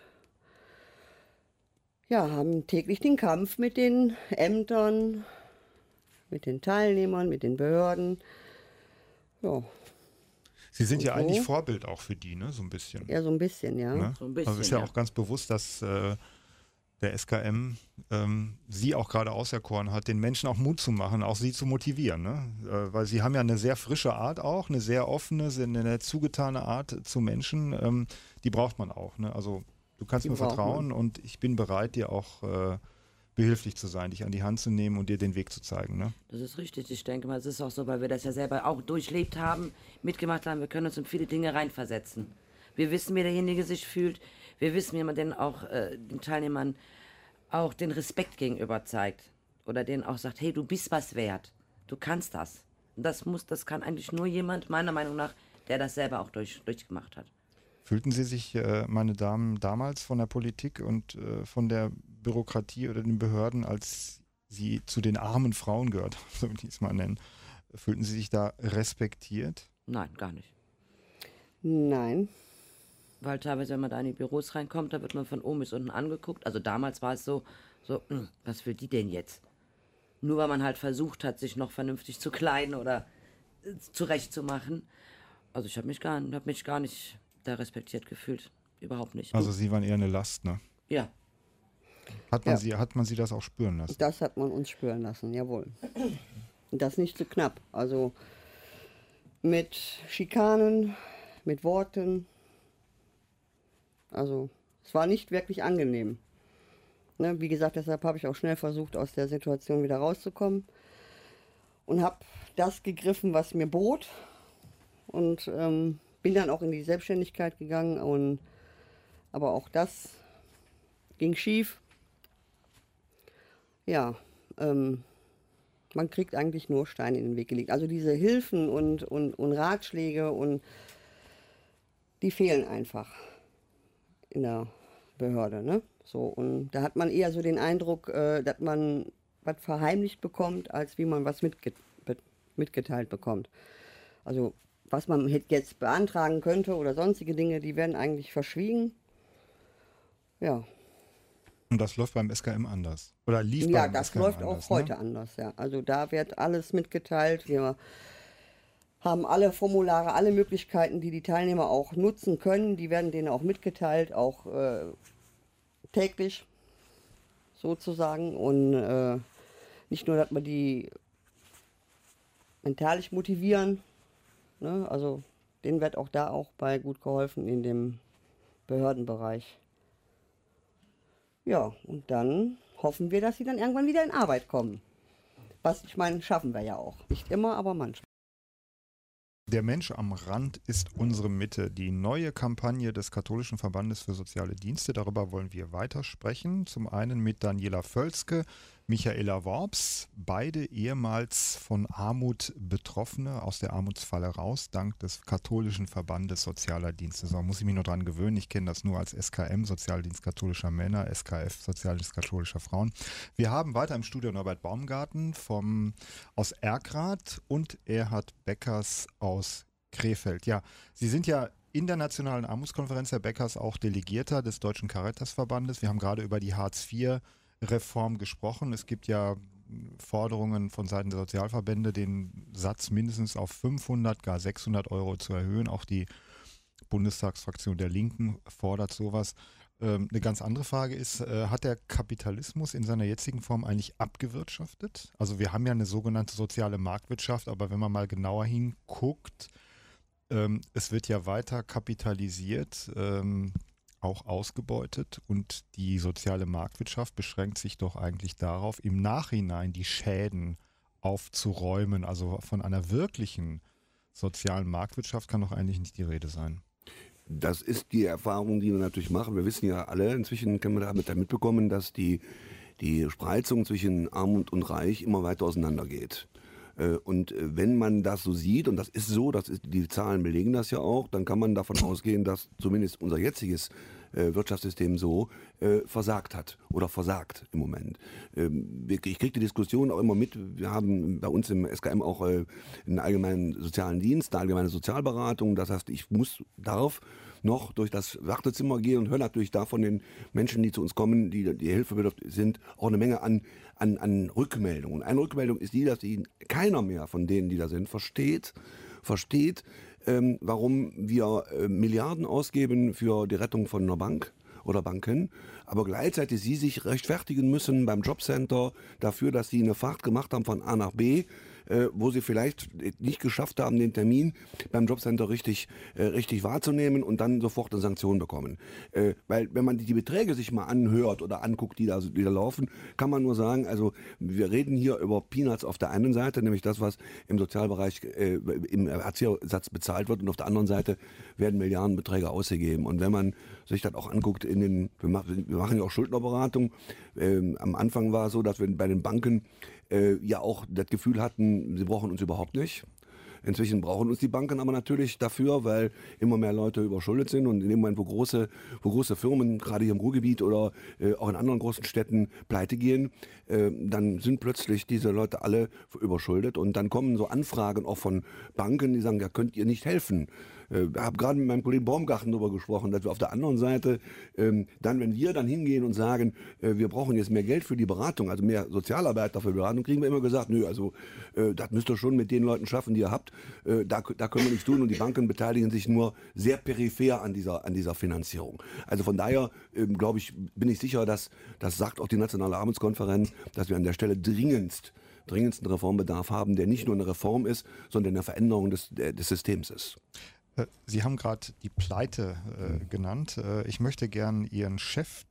ja, haben täglich den Kampf mit den Ämtern, mit den Teilnehmern, mit den Behörden. Ja. Sie sind Und ja so? eigentlich Vorbild auch für die, ne? So ein bisschen. Ja, so ein bisschen, ja. Ne? So ein bisschen, also ist ja, ja. auch ganz bewusst, dass der SKM Sie auch gerade auserkoren hat, den Menschen auch Mut zu machen, auch sie zu motivieren. Ne? Weil Sie haben ja eine sehr frische Art auch, eine sehr offene, eine zugetane Art zu Menschen. Die braucht man auch. Ne? Also du kannst Die mir braucht vertrauen und ich bin bereit, dir auch behilflich zu sein, dich an die Hand zu nehmen und dir den Weg zu zeigen. Ne? Das ist richtig. Ich denke mal, es ist auch so, weil wir das ja selber auch durchlebt haben, mitgemacht haben. Wir können uns in viele Dinge reinversetzen. Wir wissen, wie derjenige sich fühlt. Wir wissen, wie man denn auch den Teilnehmern auch den Respekt gegenüber zeigt. Oder denen auch sagt, hey, du bist was wert. Du kannst das. Und das kann eigentlich nur jemand, meiner Meinung nach, der das selber auch durchgemacht hat. Fühlten Sie sich, meine Damen, damals von der Politik und von der Bürokratie oder den Behörden, als Sie zu den armen Frauen gehört, so will ich es mal nennen, fühlten Sie sich da respektiert? Nein, gar nicht. Nein. Weil teilweise, wenn man da in die Büros reinkommt, da wird man von oben bis unten angeguckt. Also damals war es so, was will die denn jetzt? Nur weil man halt versucht hat, sich noch vernünftig zu kleiden oder zurechtzumachen. Also ich habe mich gar nicht da respektiert gefühlt. Überhaupt nicht. Also Sie waren eher eine Last, ne? Ja. Hat man Sie das auch spüren lassen? Das hat man uns spüren lassen, jawohl. Und das nicht zu knapp. Also mit Schikanen, mit Worten. Also es war nicht wirklich angenehm. Ne, wie gesagt, deshalb habe ich auch schnell versucht, aus der Situation wieder rauszukommen. Und habe das gegriffen, was mir bot. Und bin dann auch in die Selbstständigkeit gegangen. Aber auch das ging schief. Ja, man kriegt eigentlich nur Steine in den Weg gelegt. Also diese Hilfen und Ratschläge die fehlen einfach in der Behörde, ne? So, und da hat man eher so den Eindruck, dass man was verheimlicht bekommt, als wie man was mitgeteilt bekommt. Also was man jetzt beantragen könnte oder sonstige Dinge, die werden eigentlich verschwiegen. Ja. Und das läuft beim SKM anders? Oder lief Ja, beim das SKM läuft anders, auch heute anders, ja. Also da wird alles mitgeteilt. Wir haben alle Formulare, alle Möglichkeiten, die die Teilnehmer auch nutzen können, die werden denen auch mitgeteilt, auch täglich sozusagen. Und nicht nur, dass wir die mentalisch motivieren, ne? Also denen wird auch da auch bei gut geholfen in dem Behördenbereich. Ja, und dann hoffen wir, dass sie dann irgendwann wieder in Arbeit kommen. Was, ich meine, schaffen wir ja auch. Nicht immer, aber manchmal. Der Mensch am Rand ist unsere Mitte. Die neue Kampagne des Katholischen Verbandes für soziale Dienste. Darüber wollen wir weitersprechen. Zum einen mit Daniela Völzke, Michaela Worps, beide ehemals von Armut Betroffene, aus der Armutsfalle raus, dank des Katholischen Verbandes sozialer Dienste. So muss ich mich noch dran gewöhnen. Ich kenne das nur als SKM, Sozialdienst katholischer Männer, SKF, Sozialdienst katholischer Frauen. Wir haben weiter im Studio Norbert Baumgarten aus Erkrath und Erhard Beckers aus Krefeld. Ja, Sie sind ja in der Nationalen Armutskonferenz, Herr Beckers, auch Delegierter des Deutschen Caritasverbandes. Wir haben gerade über die Hartz-IV-Reform gesprochen. Es gibt ja Forderungen von Seiten der Sozialverbände, den Satz mindestens auf 500, gar 600 Euro zu erhöhen. Auch die Bundestagsfraktion der Linken fordert sowas. Eine ganz andere Frage ist, hat der Kapitalismus in seiner jetzigen Form eigentlich abgewirtschaftet? Also wir haben ja eine sogenannte soziale Marktwirtschaft, aber wenn man mal genauer hinguckt, es wird ja weiter kapitalisiert, auch ausgebeutet, und die soziale Marktwirtschaft beschränkt sich doch eigentlich darauf, im Nachhinein die Schäden aufzuräumen. Also von einer wirklichen sozialen Marktwirtschaft kann doch eigentlich nicht die Rede sein. Das ist die Erfahrung, die wir natürlich machen. Wir wissen ja alle, inzwischen können wir damit mitbekommen, dass die Spreizung zwischen Arm und Reich immer weiter auseinander geht. Und wenn man das so sieht, und das ist so, die Zahlen belegen das ja auch, dann kann man davon ausgehen, dass zumindest unser jetziges Wirtschaftssystem so versagt hat oder versagt im Moment. Ich kriege die Diskussion auch immer mit. Wir haben bei uns im SKM auch einen allgemeinen sozialen Dienst, eine allgemeine Sozialberatung. Das heißt, ich darf noch durch das Wartezimmer gehen und höre natürlich da von den Menschen, die zu uns kommen, die hilfebedürftig sind, auch eine Menge an Rückmeldungen. Und eine Rückmeldung ist die, dass keiner mehr von denen, die da sind, versteht, warum wir Milliarden ausgeben für die Rettung von einer Bank oder Banken, aber gleichzeitig sie sich rechtfertigen müssen beim Jobcenter dafür, dass sie eine Fahrt gemacht haben von A nach B, wo sie vielleicht nicht geschafft haben, den Termin beim Jobcenter richtig wahrzunehmen und dann sofort eine Sanktion bekommen. Weil wenn man die Beträge sich mal anhört oder anguckt, die da laufen, kann man nur sagen, also wir reden hier über Peanuts auf der einen Seite, nämlich das, was im Sozialbereich im Erziehersatz bezahlt wird, und auf der anderen Seite werden Milliardenbeträge ausgegeben. Und wenn man sich das auch anguckt, wir machen ja auch Schuldnerberatung. Am Anfang war es so, dass wir bei den Banken ja auch das Gefühl hatten, sie brauchen uns überhaupt nicht. Inzwischen brauchen uns die Banken aber natürlich dafür, weil immer mehr Leute überschuldet sind, und in dem Moment, wo große Firmen, gerade hier im Ruhrgebiet oder auch in anderen großen Städten, pleite gehen, dann sind plötzlich diese Leute alle überschuldet, und dann kommen so Anfragen auch von Banken, die sagen, ja, könnt ihr nicht helfen? Ich habe gerade mit meinem Kollegen Baumgarten darüber gesprochen, dass wir auf der anderen Seite wenn wir dann hingehen und sagen, wir brauchen jetzt mehr Geld für die Beratung, also mehr Sozialarbeiter für die Beratung, kriegen wir immer gesagt, nö, also das müsst ihr schon mit den Leuten schaffen, die ihr habt, da können wir nichts tun, und die Banken beteiligen sich nur sehr peripher an dieser Finanzierung. Also von daher bin ich sicher, das sagt auch die Nationale Arbeitskonferenz, dass wir an der Stelle dringendsten Reformbedarf haben, der nicht nur eine Reform ist, sondern eine Veränderung des Systems ist. Sie haben gerade die Pleite genannt. Ich möchte gern Ihren Chef,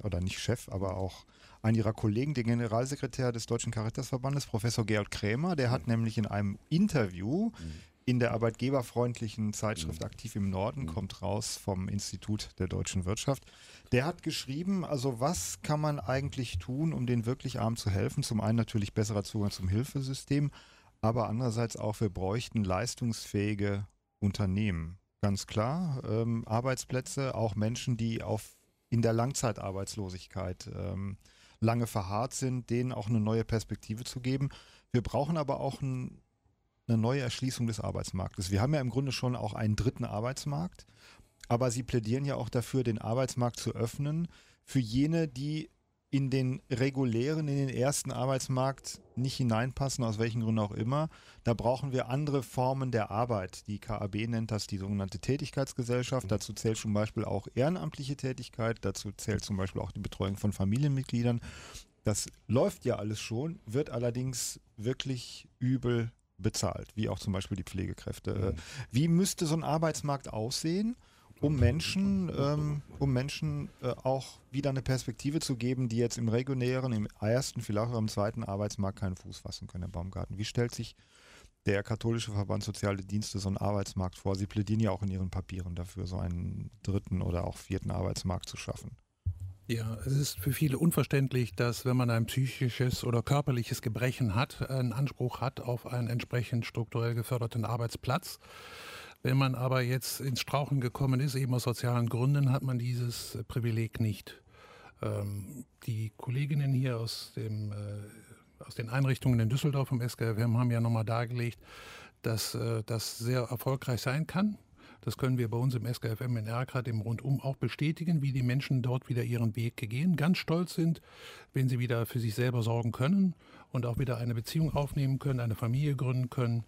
aber auch einen Ihrer Kollegen, den Generalsekretär des Deutschen Caritasverbandes, Professor Georg Krämer, der hat nämlich in einem Interview in der arbeitgeberfreundlichen Zeitschrift Aktiv im Norden, kommt raus vom Institut der deutschen Wirtschaft, der hat geschrieben, also was kann man eigentlich tun, um den wirklich Armen zu helfen? Zum einen natürlich besserer Zugang zum Hilfesystem, aber andererseits auch, wir bräuchten leistungsfähige Unternehmen. Ganz klar, Arbeitsplätze, auch Menschen, die in der Langzeitarbeitslosigkeit lange verharrt sind, denen auch eine neue Perspektive zu geben. Wir brauchen aber auch eine neue Erschließung des Arbeitsmarktes. Wir haben ja im Grunde schon auch einen dritten Arbeitsmarkt, aber Sie plädieren ja auch dafür, den Arbeitsmarkt zu öffnen für jene, die in den ersten Arbeitsmarkt nicht hineinpassen, aus welchen Gründen auch immer. Da brauchen wir andere Formen der Arbeit. Die KAB nennt das die sogenannte Tätigkeitsgesellschaft. Dazu zählt zum Beispiel auch ehrenamtliche Tätigkeit. Dazu zählt zum Beispiel auch die Betreuung von Familienmitgliedern. Das läuft ja alles schon, wird allerdings wirklich übel bezahlt, wie auch zum Beispiel die Pflegekräfte. Wie müsste so ein Arbeitsmarkt aussehen, um Menschen auch wieder eine Perspektive zu geben, die jetzt im regulären, im ersten, vielleicht auch im zweiten Arbeitsmarkt keinen Fuß fassen können, Herr Baumgarten? Wie stellt sich der Katholische Verband Soziale Dienste so einen Arbeitsmarkt vor? Sie plädieren ja auch in Ihren Papieren dafür, so einen dritten oder auch vierten Arbeitsmarkt zu schaffen. Ja, es ist für viele unverständlich, dass, wenn man ein psychisches oder körperliches Gebrechen hat, einen Anspruch hat auf einen entsprechend strukturell geförderten Arbeitsplatz. Wenn man aber jetzt ins Straucheln gekommen ist, eben aus sozialen Gründen, hat man dieses Privileg nicht. Die Kolleginnen hier aus den Einrichtungen in Düsseldorf vom SKFM haben ja nochmal dargelegt, dass das sehr erfolgreich sein kann. Das können wir bei uns im SKFM in Erkrath im Rundum auch bestätigen, wie die Menschen dort wieder ihren Weg gehen, ganz stolz sind, wenn sie wieder für sich selber sorgen können und auch wieder eine Beziehung aufnehmen können, eine Familie gründen können.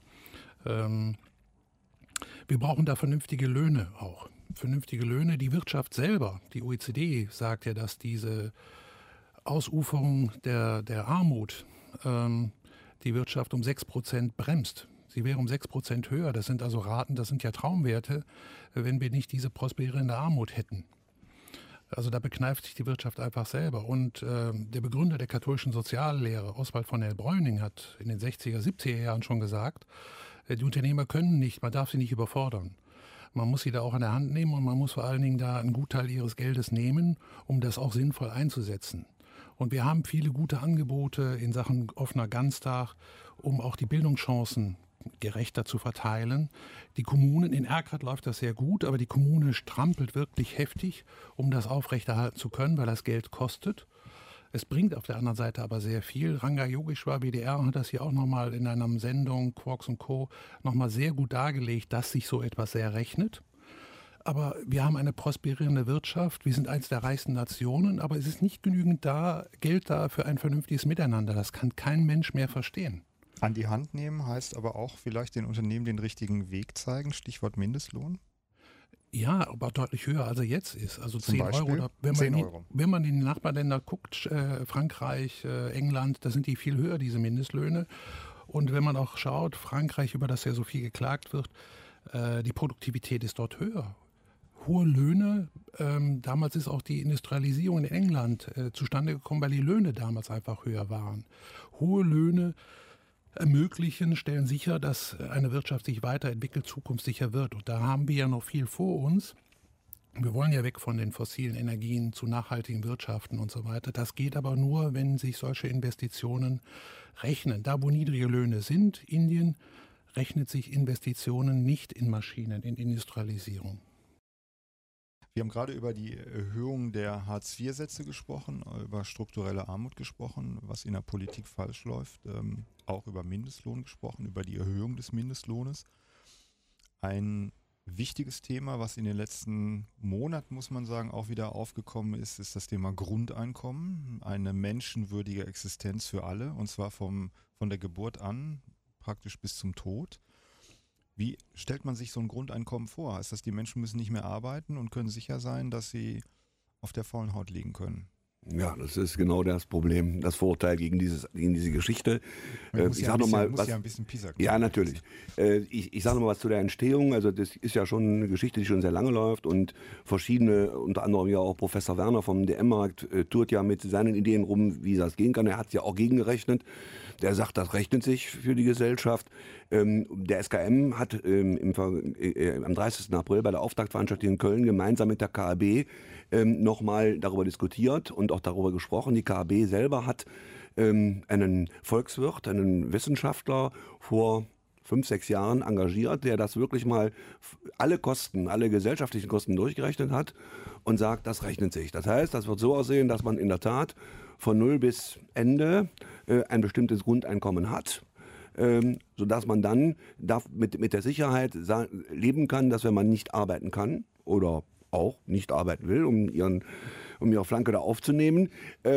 Wir brauchen da vernünftige Löhne auch. Vernünftige Löhne. Die Wirtschaft selber, die OECD sagt ja, dass diese Ausuferung der Armut die Wirtschaft um 6% bremst. Sie wäre um 6% höher. Das sind also Raten, das sind ja Traumwerte, wenn wir nicht diese prosperierende Armut hätten. Also da bekneift sich die Wirtschaft einfach selber. Und der Begründer der katholischen Soziallehre, Oswald von Hellbräuning, hat in den 60er, 70er Jahren schon gesagt, die Unternehmer können nicht, man darf sie nicht überfordern. Man muss sie da auch an der Hand nehmen und man muss vor allen Dingen da einen Gutteil ihres Geldes nehmen, um das auch sinnvoll einzusetzen. Und wir haben viele gute Angebote in Sachen offener Ganztag, um auch die Bildungschancen gerechter zu verteilen. Die Kommunen, in Erkrath läuft das sehr gut, aber die Kommune strampelt wirklich heftig, um das aufrechterhalten zu können, weil das Geld kostet. Es bringt auf der anderen Seite aber sehr viel. Ranga Yogeshwar, WDR, hat das hier auch nochmal in einer Sendung, Quarks & Co., nochmal sehr gut dargelegt, dass sich so etwas sehr rechnet. Aber wir haben eine prosperierende Wirtschaft, wir sind eines der reichsten Nationen, aber es ist nicht genügend Geld da für ein vernünftiges Miteinander. Das kann kein Mensch mehr verstehen. An die Hand nehmen heißt aber auch vielleicht den Unternehmen den richtigen Weg zeigen, Stichwort Mindestlohn? Ja, aber deutlich höher, als er jetzt ist. Also 10 Beispiel? Euro. Wenn man in die Nachbarländer guckt, Frankreich, England, da sind die viel höher, diese Mindestlöhne. Und wenn man auch schaut, Frankreich, über das ja so viel geklagt wird, die Produktivität ist dort höher. Hohe Löhne, damals ist auch die Industrialisierung in England zustande gekommen, weil die Löhne damals einfach höher waren. Hohe Löhne ermöglichen, stellen sicher, dass eine Wirtschaft sich weiterentwickelt, zukunftssicher wird. Und da haben wir ja noch viel vor uns. Wir wollen ja weg von den fossilen Energien zu nachhaltigen Wirtschaften und so weiter. Das geht aber nur, wenn sich solche Investitionen rechnen. Da, wo niedrige Löhne sind, Indien, rechnet sich Investitionen nicht in Maschinen, in Industrialisierung. Wir haben gerade über die Erhöhung der Hartz-IV-Sätze gesprochen, über strukturelle Armut gesprochen, was in der Politik falsch läuft, auch über Mindestlohn gesprochen, über die Erhöhung des Mindestlohnes. Ein wichtiges Thema, was in den letzten Monaten, muss man sagen, auch wieder aufgekommen ist, ist das Thema Grundeinkommen, eine menschenwürdige Existenz für alle, und zwar von der Geburt an, praktisch bis zum Tod. Wie stellt man sich so ein Grundeinkommen vor? Heißt das, die Menschen müssen nicht mehr arbeiten und können sicher sein, dass sie auf der faulen Haut liegen können? Ja, das ist genau das Problem, das Vorurteil gegen diese Geschichte. Ich sage nochmal was. Ja, ein bisschen Pisa. Ja, natürlich. Ich sage nochmal was zu der Entstehung. Also das ist ja schon eine Geschichte, die schon sehr lange läuft, und verschiedene, unter anderem ja auch Professor Werner vom DM-Markt, tourt ja mit seinen Ideen rum, wie das gehen kann. Er hat es ja auch gegengerechnet. Der sagt, das rechnet sich für die Gesellschaft. Der SKM hat am 30. April bei der Auftaktveranstaltung in Köln gemeinsam mit der KAB nochmal darüber diskutiert und auch darüber gesprochen. Die KAB selber hat einen Volkswirt, einen Wissenschaftler vor 5, 6 Jahren engagiert, der das wirklich mal alle gesellschaftlichen Kosten durchgerechnet hat und sagt, das rechnet sich. Das heißt, das wird so aussehen, dass man in der Tat von 0 bis Ende ein bestimmtes Grundeinkommen hat, sodass man dann mit der Sicherheit leben kann, dass wenn man nicht arbeiten kann oder auch nicht arbeiten will, um ihre Flanke da aufzunehmen,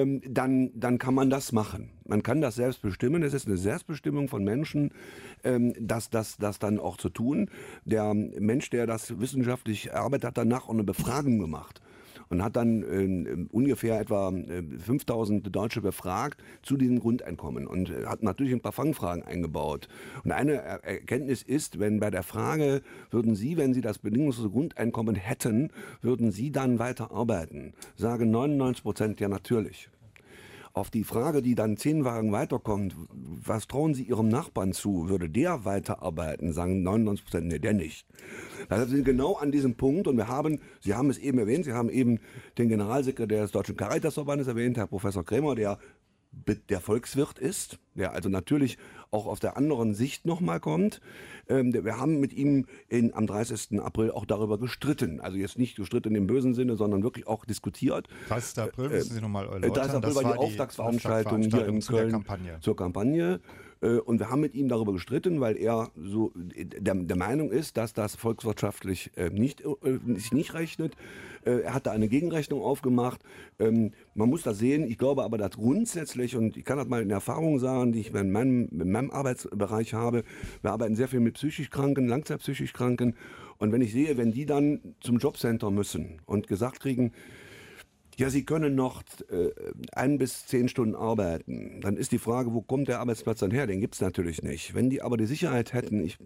dann kann man das machen. Man kann das selbst bestimmen. Es ist eine Selbstbestimmung von Menschen, das dann auch zu tun. Der Mensch, der das wissenschaftlich erarbeitet hat, danach auch eine Befragung gemacht und hat dann ungefähr etwa 5000 Deutsche befragt zu diesem Grundeinkommen und hat natürlich ein paar Fangfragen eingebaut. Und eine Erkenntnis ist, wenn bei der Frage, wenn Sie das bedingungslose Grundeinkommen hätten, würden Sie dann weiter arbeiten? Sagen 99% ja natürlich. Auf die Frage, die dann 10 Wagen weiterkommt, was trauen Sie Ihrem Nachbarn zu? Würde der weiterarbeiten? Sagen 99%, nee, der nicht. Das sind genau an diesem Punkt, und Sie haben es eben erwähnt, Sie haben eben den Generalsekretär des Deutschen Caritasverbandes erwähnt, Herr Professor Krämer, der Volkswirt ist, der also natürlich auch aus der anderen Sicht nochmal kommt. Wir haben mit ihm am 30. April auch darüber gestritten. Also jetzt nicht gestritten im bösen Sinne, sondern wirklich auch diskutiert. 30. April, müssen Sie nochmal erläutern. 30. April war die Auftaktveranstaltung hier in Köln zur Kampagne. Und wir haben mit ihm darüber gestritten, weil er so der Meinung ist, dass das volkswirtschaftlich sich nicht rechnet. Er hat da eine Gegenrechnung aufgemacht. Man muss das sehen. Ich glaube aber, dass grundsätzlich, und ich kann das mal in Erfahrung sagen, die ich in meinem Arbeitsbereich habe, wir arbeiten sehr viel mit psychisch Kranken, langzeitpsychisch Kranken. Und wenn ich sehe, wenn die dann zum Jobcenter müssen und gesagt kriegen, ja, Sie können noch 1 bis 10 Stunden arbeiten. Dann ist die Frage, wo kommt der Arbeitsplatz dann her? Den gibt es natürlich nicht. Wenn die aber die Sicherheit hätten, ich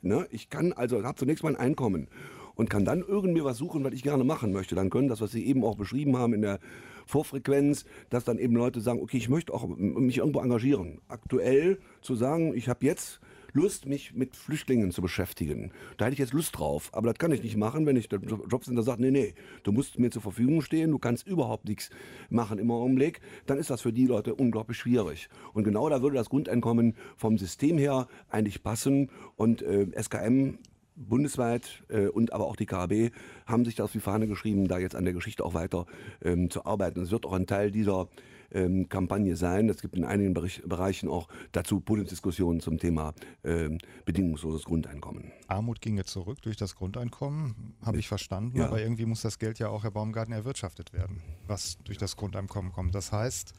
habe zunächst mal ein Einkommen und kann dann irgendwie was suchen, was ich gerne machen möchte, dann können das, was Sie eben auch beschrieben haben in der Vorfrequenz, dass dann eben Leute sagen, okay, ich möchte auch mich irgendwo engagieren. Aktuell zu sagen, ich habe jetzt Lust, mich mit Flüchtlingen zu beschäftigen. Da hätte ich jetzt Lust drauf. Aber das kann ich nicht machen, wenn der Jobcenter sagt, nee, du musst mir zur Verfügung stehen, du kannst überhaupt nichts machen im Augenblick. Dann ist das für die Leute unglaublich schwierig. Und genau da würde das Grundeinkommen vom System her eigentlich passen. Und SKM bundesweit und aber auch die KAB haben sich das auf die Fahne geschrieben, da jetzt an der Geschichte auch weiter zu arbeiten. Es wird auch ein Teil dieser Kampagne sein. Es gibt in einigen Bereichen auch dazu Podiumsdiskussionen zum Thema bedingungsloses Grundeinkommen. Armut ginge zurück durch das Grundeinkommen, habe ich verstanden, Ja. aber irgendwie muss das Geld ja auch, Herr Baumgarten, erwirtschaftet werden, was durch das Grundeinkommen kommt. Das heißt,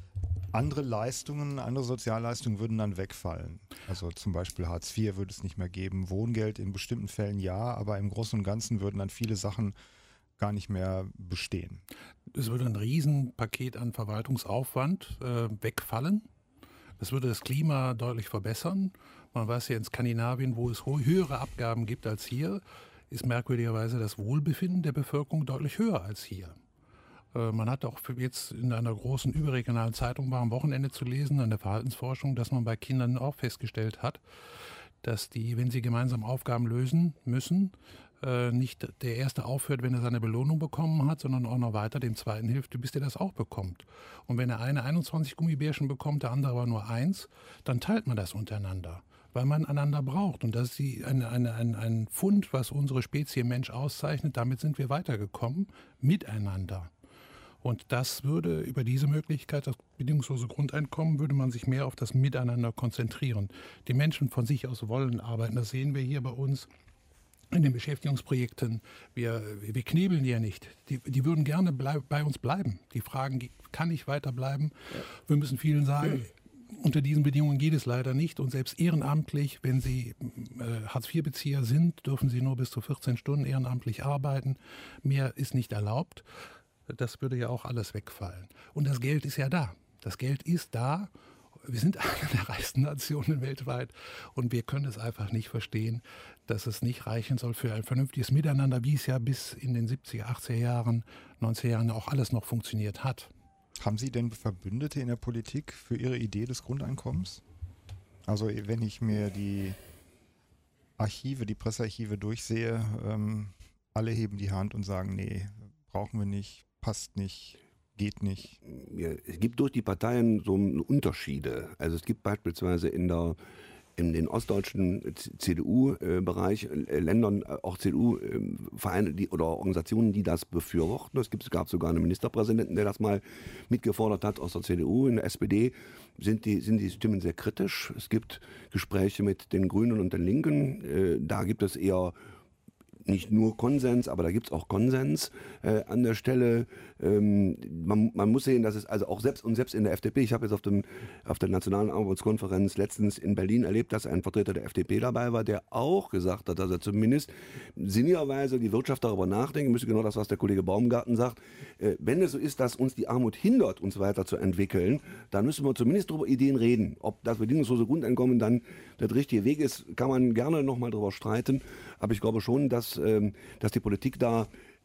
andere Leistungen, andere Sozialleistungen würden dann wegfallen. Also zum Beispiel Hartz IV würde es nicht mehr geben, Wohngeld in bestimmten Fällen ja, aber im Großen und Ganzen würden dann viele Sachen gar nicht mehr bestehen. Es würde ein Riesenpaket an Verwaltungsaufwand wegfallen. Das würde das Klima deutlich verbessern. Man weiß ja in Skandinavien, wo es höhere Abgaben gibt als hier, ist merkwürdigerweise das Wohlbefinden der Bevölkerung deutlich höher als hier. Man hat auch jetzt in einer großen überregionalen Zeitung war am Wochenende zu lesen, an der Verhaltensforschung, dass man bei Kindern auch festgestellt hat, dass die, wenn sie gemeinsam Aufgaben lösen müssen, nicht der Erste aufhört, wenn er seine Belohnung bekommen hat, sondern auch noch weiter dem Zweiten hilft, bis der das auch bekommt. Und wenn der eine 21 Gummibärchen bekommt, der andere aber nur 1, dann teilt man das untereinander, weil man einander braucht. Und das ist ein Fund, was unsere Spezies Mensch auszeichnet. Damit sind wir weitergekommen, miteinander. Und das würde über diese Möglichkeit, das bedingungslose Grundeinkommen, würde man sich mehr auf das Miteinander konzentrieren. Die Menschen von sich aus wollen arbeiten. Das sehen wir hier bei uns in den Beschäftigungsprojekten. Wir knebeln die ja nicht. Die würden gerne bei uns bleiben. Die fragen, kann ich weiterbleiben? Ja. Wir müssen vielen sagen, unter diesen Bedingungen geht es leider nicht. Und selbst ehrenamtlich, wenn Sie Hartz-IV-Bezieher sind, dürfen Sie nur bis zu 14 Stunden ehrenamtlich arbeiten. Mehr ist nicht erlaubt. Das würde ja auch alles wegfallen. Und das Geld ist ja da. Das Geld ist da. Wir sind eine der reichsten Nationen weltweit und wir können es einfach nicht verstehen, dass es nicht reichen soll für ein vernünftiges Miteinander, wie es ja bis in den 70er, 80er Jahren, 90er Jahren auch alles noch funktioniert hat. Haben Sie denn Verbündete in der Politik für Ihre Idee des Grundeinkommens? Also wenn ich mir die Archive, die Pressearchive durchsehe, alle heben die Hand und sagen, nee, brauchen wir nicht, passt nicht. Geht nicht. Ja, es gibt durch die Parteien so Unterschiede. Also es gibt beispielsweise in den ostdeutschen CDU-Bereich Ländern auch CDU-Vereine oder Organisationen, die das befürworten. Es gab sogar einen Ministerpräsidenten, der das mal mitgefordert hat aus der CDU. In der SPD sind die Stimmen sehr kritisch. Es gibt Gespräche mit den Grünen und den Linken. Da gibt es eher nicht nur Konsens, aber da gibt es auch Konsens an der Stelle. Man muss sehen, dass es also auch selbst in der FDP, ich habe jetzt auf der Nationalen Arbeitskonferenz letztens in Berlin erlebt, dass ein Vertreter der FDP dabei war, der auch gesagt hat, dass er zumindest sinnigerweise die Wirtschaft darüber nachdenken müsste, genau das, was der Kollege Baumgarten sagt. Wenn es so ist, dass uns die Armut hindert, uns weiterzuentwickeln, dann müssen wir zumindest darüber Ideen reden. Ob das bedingungslose Grundeinkommen dann der richtige Weg ist, kann man gerne nochmal darüber streiten. Aber ich glaube schon, dass die Politik da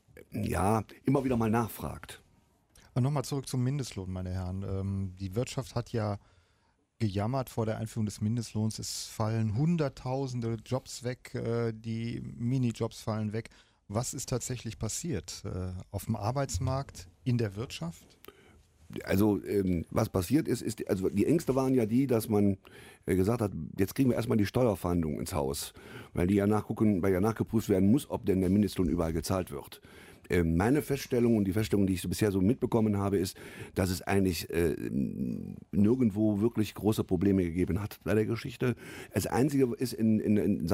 ja immer wieder mal nachfragt. Nochmal zurück zum Mindestlohn, meine Herren. Die Wirtschaft hat ja gejammert vor der Einführung des Mindestlohns. Es fallen Hunderttausende Jobs weg, die Minijobs fallen weg. Was ist tatsächlich passiert auf dem Arbeitsmarkt, in der Wirtschaft? Also was passiert ist, also die Ängste waren ja die, dass man gesagt hat, jetzt kriegen wir erstmal die Steuerfahndung ins Haus, weil ja nachgeprüft werden muss, ob denn der Mindestlohn überall gezahlt wird. Meine Feststellung und die Feststellung, die ich bisher so mitbekommen habe, ist, dass es eigentlich nirgendwo wirklich große Probleme gegeben hat bei der Geschichte. Das Einzige ist im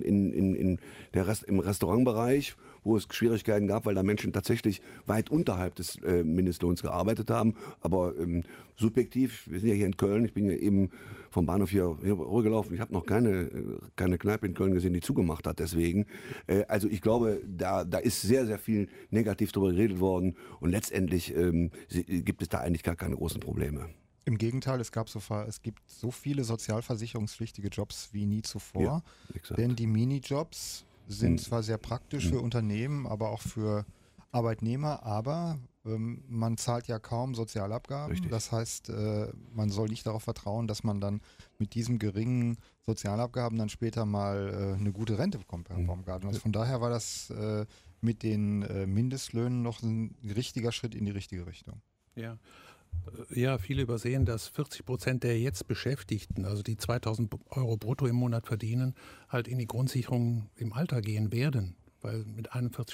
Restaurantbereich, wo es Schwierigkeiten gab, weil da Menschen tatsächlich weit unterhalb des Mindestlohns gearbeitet haben. Aber subjektiv, wir sind ja hier in Köln, ich bin ja eben vom Bahnhof hier rübergelaufen, ich habe noch keine Kneipe in Köln gesehen, die zugemacht hat deswegen. Also ich glaube, da ist sehr, sehr viel negativ darüber geredet worden und letztendlich gibt es da eigentlich gar keine großen Probleme. Im Gegenteil, es gibt so viele sozialversicherungspflichtige Jobs wie nie zuvor, ja, denn die Minijobs sind zwar sehr praktisch für Unternehmen, aber auch für Arbeitnehmer, aber man zahlt ja kaum Sozialabgaben. Richtig. Das heißt, man soll nicht darauf vertrauen, dass man dann mit diesem geringen Sozialabgaben dann später mal eine gute Rente bekommt, Herr Baumgarten. Also von daher war das mit den Mindestlöhnen noch ein richtiger Schritt in die richtige Richtung. Ja. Ja, viele übersehen, dass 40% der jetzt Beschäftigten, also die 2.000 Euro brutto im Monat verdienen, halt in die Grundsicherung im Alter gehen werden. Weil mit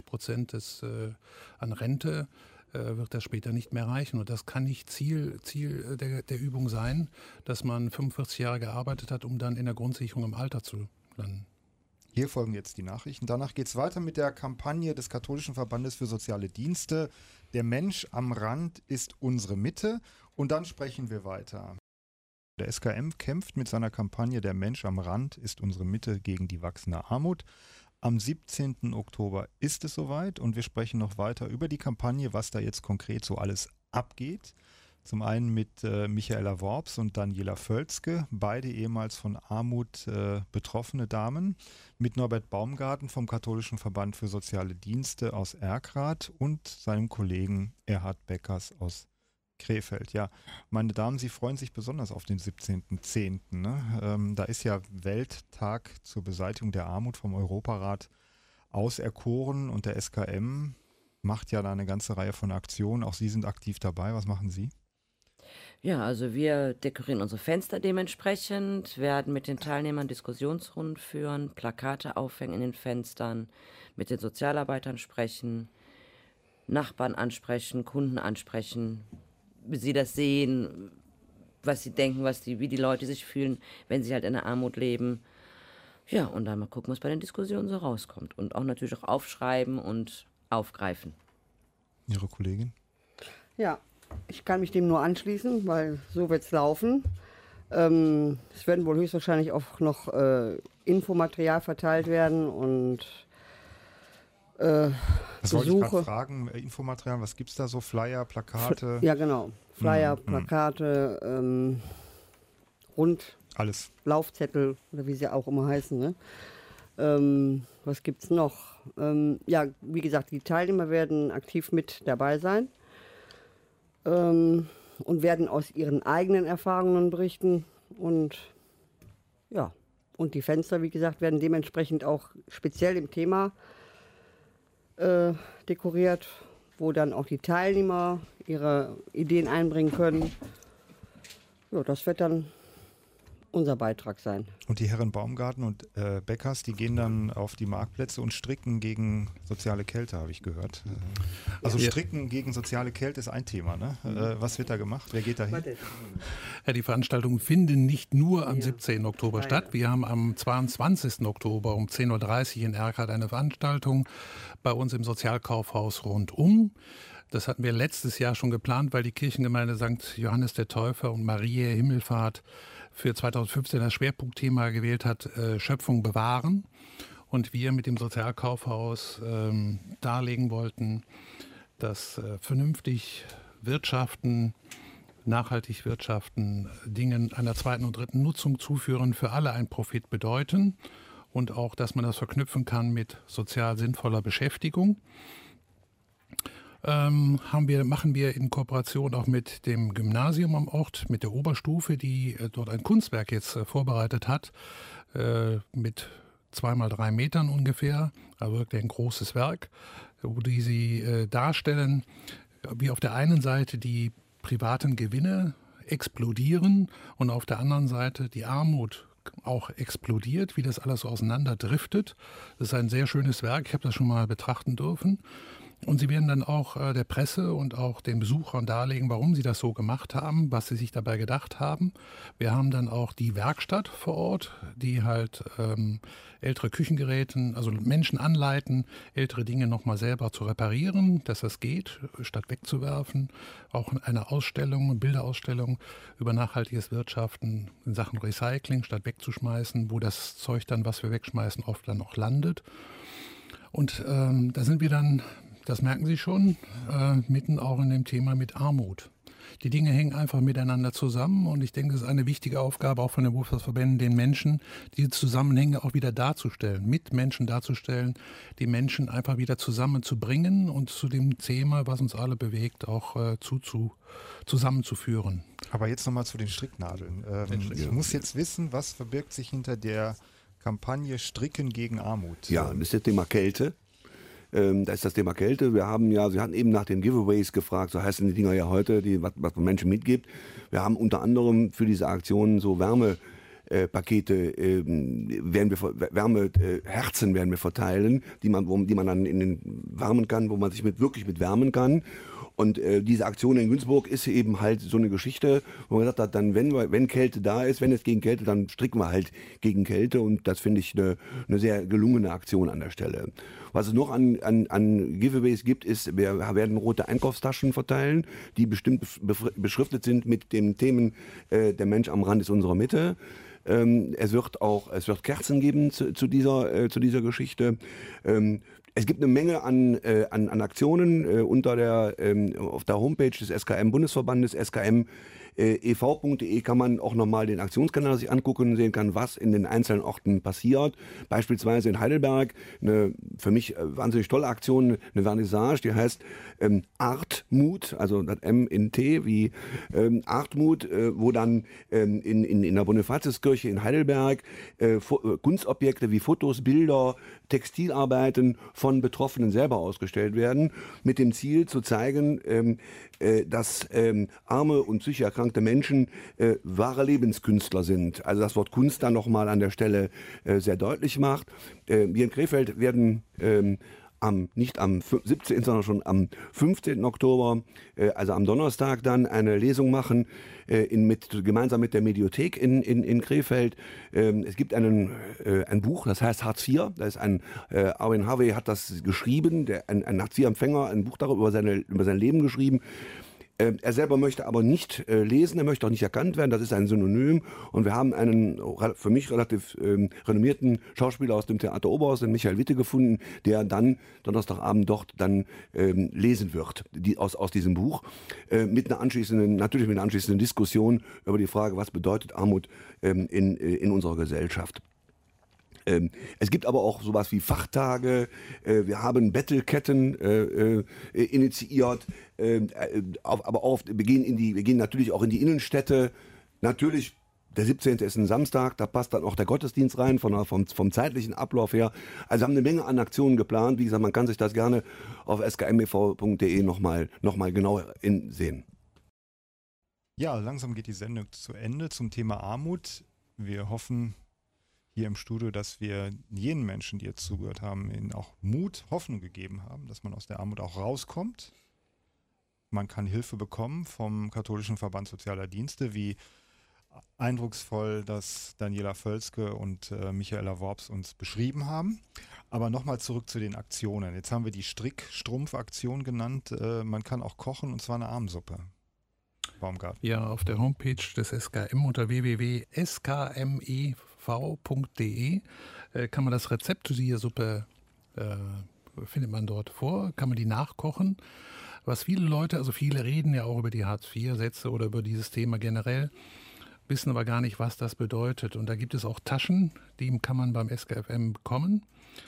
41% an Rente wird das später nicht mehr reichen. Und das kann nicht Ziel der Übung sein, dass man 45 Jahre gearbeitet hat, um dann in der Grundsicherung im Alter zu landen. Hier folgen jetzt die Nachrichten. Danach geht es weiter mit der Kampagne des Katholischen Verbandes für soziale Dienste. Der Mensch am Rand ist unsere Mitte. Und dann sprechen wir weiter. Der SKM kämpft mit seiner Kampagne Der Mensch am Rand ist unsere Mitte gegen die wachsende Armut. Am 17. Oktober ist es soweit und wir sprechen noch weiter über die Kampagne, was da jetzt konkret so alles abgeht. Zum einen mit Michaela Worps und Daniela Völzke, beide ehemals von Armut betroffene Damen, mit Norbert Baumgarten vom Katholischen Verband für soziale Dienste aus Erkrath und seinem Kollegen Erhard Beckers aus Krefeld. Ja, meine Damen, Sie freuen sich besonders auf den 17.10. Ne? Da ist ja Welttag zur Beseitigung der Armut vom Europarat auserkoren und der SKM macht ja da eine ganze Reihe von Aktionen. Auch Sie sind aktiv dabei. Was machen Sie? Ja, also wir dekorieren unsere Fenster dementsprechend, werden mit den Teilnehmern Diskussionsrunden führen, Plakate aufhängen in den Fenstern, mit den Sozialarbeitern sprechen, Nachbarn ansprechen, Kunden ansprechen, wie sie das sehen, was sie denken, wie die Leute sich fühlen, wenn sie halt in der Armut leben. Ja, und dann mal gucken, was bei den Diskussionen so rauskommt. Und auch natürlich auch aufschreiben und aufgreifen. Ihre Kollegin? Ja, ich kann mich dem nur anschließen, weil so wird es laufen. Es werden wohl höchstwahrscheinlich auch noch Infomaterial verteilt werden und das wollte ich gerade fragen, Infomaterial, was gibt es da so? Flyer, Plakate? Ja, genau. Flyer, Plakate, alles. Laufzettel oder wie sie auch immer heißen. Ne? Was gibt es noch? Ja, wie gesagt, die Teilnehmer werden aktiv mit dabei sein und werden aus ihren eigenen Erfahrungen berichten. Und ja, und die Fenster, wie gesagt, werden dementsprechend auch speziell im Thema dekoriert, wo dann auch die Teilnehmer ihre Ideen einbringen können. Ja, das wird dann unser Beitrag sein. Und die Herren Baumgarten und Beckers, die gehen dann auf die Marktplätze und stricken gegen soziale Kälte, habe ich gehört. Also Stricken gegen soziale Kälte ist ein Thema, ne? Was wird da gemacht? Wer geht da hin? Ja, die Veranstaltungen finden nicht nur am 17. Oktober statt. Wir haben am 22. Oktober um 10.30 Uhr in Erkrath eine Veranstaltung bei uns im Sozialkaufhaus Rundum. Das hatten wir letztes Jahr schon geplant, weil die Kirchengemeinde St. Johannes der Täufer und Mariä Himmelfahrt für 2015 das Schwerpunktthema gewählt hat, Schöpfung bewahren. Und wir mit dem Sozialkaufhaus darlegen wollten, dass vernünftig wirtschaften, nachhaltig wirtschaften, Dingen einer zweiten und dritten Nutzung zuführen, für alle einen Profit bedeuten und auch, dass man das verknüpfen kann mit sozial sinnvoller Beschäftigung. Machen wir in Kooperation auch mit dem Gymnasium am Ort, mit der Oberstufe, die dort ein Kunstwerk jetzt vorbereitet hat, mit 2x3 Metern ungefähr, also wirklich ein großes Werk, wo sie darstellen, wie auf der einen Seite die privaten Gewinne explodieren und auf der anderen Seite die Armut auch explodiert, wie das alles so auseinanderdriftet. Das ist ein sehr schönes Werk, ich habe das schon mal betrachten dürfen. Und sie werden dann auch der Presse und auch den Besuchern darlegen, warum sie das so gemacht haben, was sie sich dabei gedacht haben. Wir haben dann auch die Werkstatt vor Ort, die halt ältere Küchengeräte, also Menschen anleiten, ältere Dinge nochmal selber zu reparieren, dass das geht, statt wegzuwerfen. Auch eine Ausstellung, Bilderausstellung über nachhaltiges Wirtschaften in Sachen Recycling, statt wegzuschmeißen, wo das Zeug dann, was wir wegschmeißen, oft dann auch landet. Und da sind wir dann, das merken Sie schon, mitten auch in dem Thema mit Armut. Die Dinge hängen einfach miteinander zusammen und ich denke, es ist eine wichtige Aufgabe auch von den Berufsverbänden, den Menschen diese Zusammenhänge auch wieder darzustellen, mit Menschen darzustellen, die Menschen einfach wieder zusammenzubringen und zu dem Thema, was uns alle bewegt, auch zusammenzuführen. Aber jetzt nochmal zu den Stricknadeln. Ich muss jetzt wissen, was verbirgt sich hinter der Kampagne Stricken gegen Armut? Ja, das ist das Thema Kälte. Da ist das Thema Kälte. Sie hatten eben nach den Giveaways gefragt, so heißen die Dinger ja heute, was man Menschen mitgibt. Wir haben unter anderem für diese Aktion so Wärmepakete, Wärmeherzen werden wir verteilen, die man dann in den wärmen kann, wo man sich wirklich mit wärmen kann. Und diese Aktion in Günzburg ist eben halt so eine Geschichte, wo man gesagt hat, dann wenn Kälte da ist, wenn es gegen Kälte, dann stricken wir halt gegen Kälte und das finde ich eine sehr gelungene Aktion an der Stelle. Was es noch an Giveaways gibt, ist, wir werden rote Einkaufstaschen verteilen, die bestimmt beschriftet sind mit den Themen der Mensch am Rand ist unserer Mitte. Es wird Kerzen geben zu dieser Geschichte. Es gibt eine Menge an Aktionen auf der Homepage des SKM-Bundesverbandes, skmev.de kann man auch nochmal den Aktionskalender sich angucken und sehen kann, was in den einzelnen Orten passiert. Beispielsweise in Heidelberg eine für mich wahnsinnig tolle Aktion, eine Vernissage, die heißt Artmut, also das M in T wie Artmut, wo dann in der Bonifatiuskirche in Heidelberg Kunstobjekte wie Fotos, Bilder, Textilarbeiten von Betroffenen selber ausgestellt werden, mit dem Ziel zu zeigen, dass arme und psychisch erkrankte Menschen wahre Lebenskünstler sind. Also das Wort Kunst dann nochmal an der Stelle sehr deutlich macht. Wir in Krefeld werden nicht am 17., sondern schon am 15. Oktober, also am Donnerstag dann eine Lesung machen, gemeinsam mit der Mediothek in Krefeld. Es gibt ein Buch, das heißt Hartz IV. Da ist Arjen Harvey hat das geschrieben, ein Hartz-IV-Empfänger, ein Buch darüber über sein Leben geschrieben. Er selber möchte aber nicht lesen, er möchte auch nicht erkannt werden, das ist ein Synonym. Und wir haben einen für mich relativ renommierten Schauspieler aus dem Theater Oberhaus, den Michael Witte, gefunden, der dann Donnerstagabend dort dann lesen wird, aus diesem Buch. Mit einer anschließenden Diskussion über die Frage, was bedeutet Armut in unserer Gesellschaft. Es gibt aber auch sowas wie Fachtage, wir haben Battleketten initiiert, aber auch, wir gehen natürlich auch in die Innenstädte. Natürlich, der 17. ist ein Samstag, da passt dann auch der Gottesdienst rein, vom zeitlichen Ablauf her. Also haben eine Menge an Aktionen geplant. Wie gesagt, man kann sich das gerne auf skmev.de nochmal genauer sehen. Ja, langsam geht die Sendung zu Ende zum Thema Armut. Wir hoffen hier im Studio, dass wir jenen Menschen, die jetzt zugehört haben, ihnen auch Mut, Hoffnung gegeben haben, dass man aus der Armut auch rauskommt. Man kann Hilfe bekommen vom Katholischen Verband Sozialer Dienste, wie eindrucksvoll das Daniela Völzke und Michaela Worps uns beschrieben haben. Aber nochmal zurück zu den Aktionen. Jetzt haben wir die Strick-Strumpf-Aktion genannt. Man kann auch kochen, und zwar eine Armsuppe. Baumgarten. Ja, auf der Homepage des SKM unter www.skmev.de kann man das Rezept zu dieser Suppe findet man dort vor, kann man die nachkochen. Was viele Leute, also viele reden ja auch über die Hartz-IV-Sätze oder über dieses Thema generell, wissen aber gar nicht, was das bedeutet. Und da gibt es auch Taschen, die kann man beim SKFM bekommen,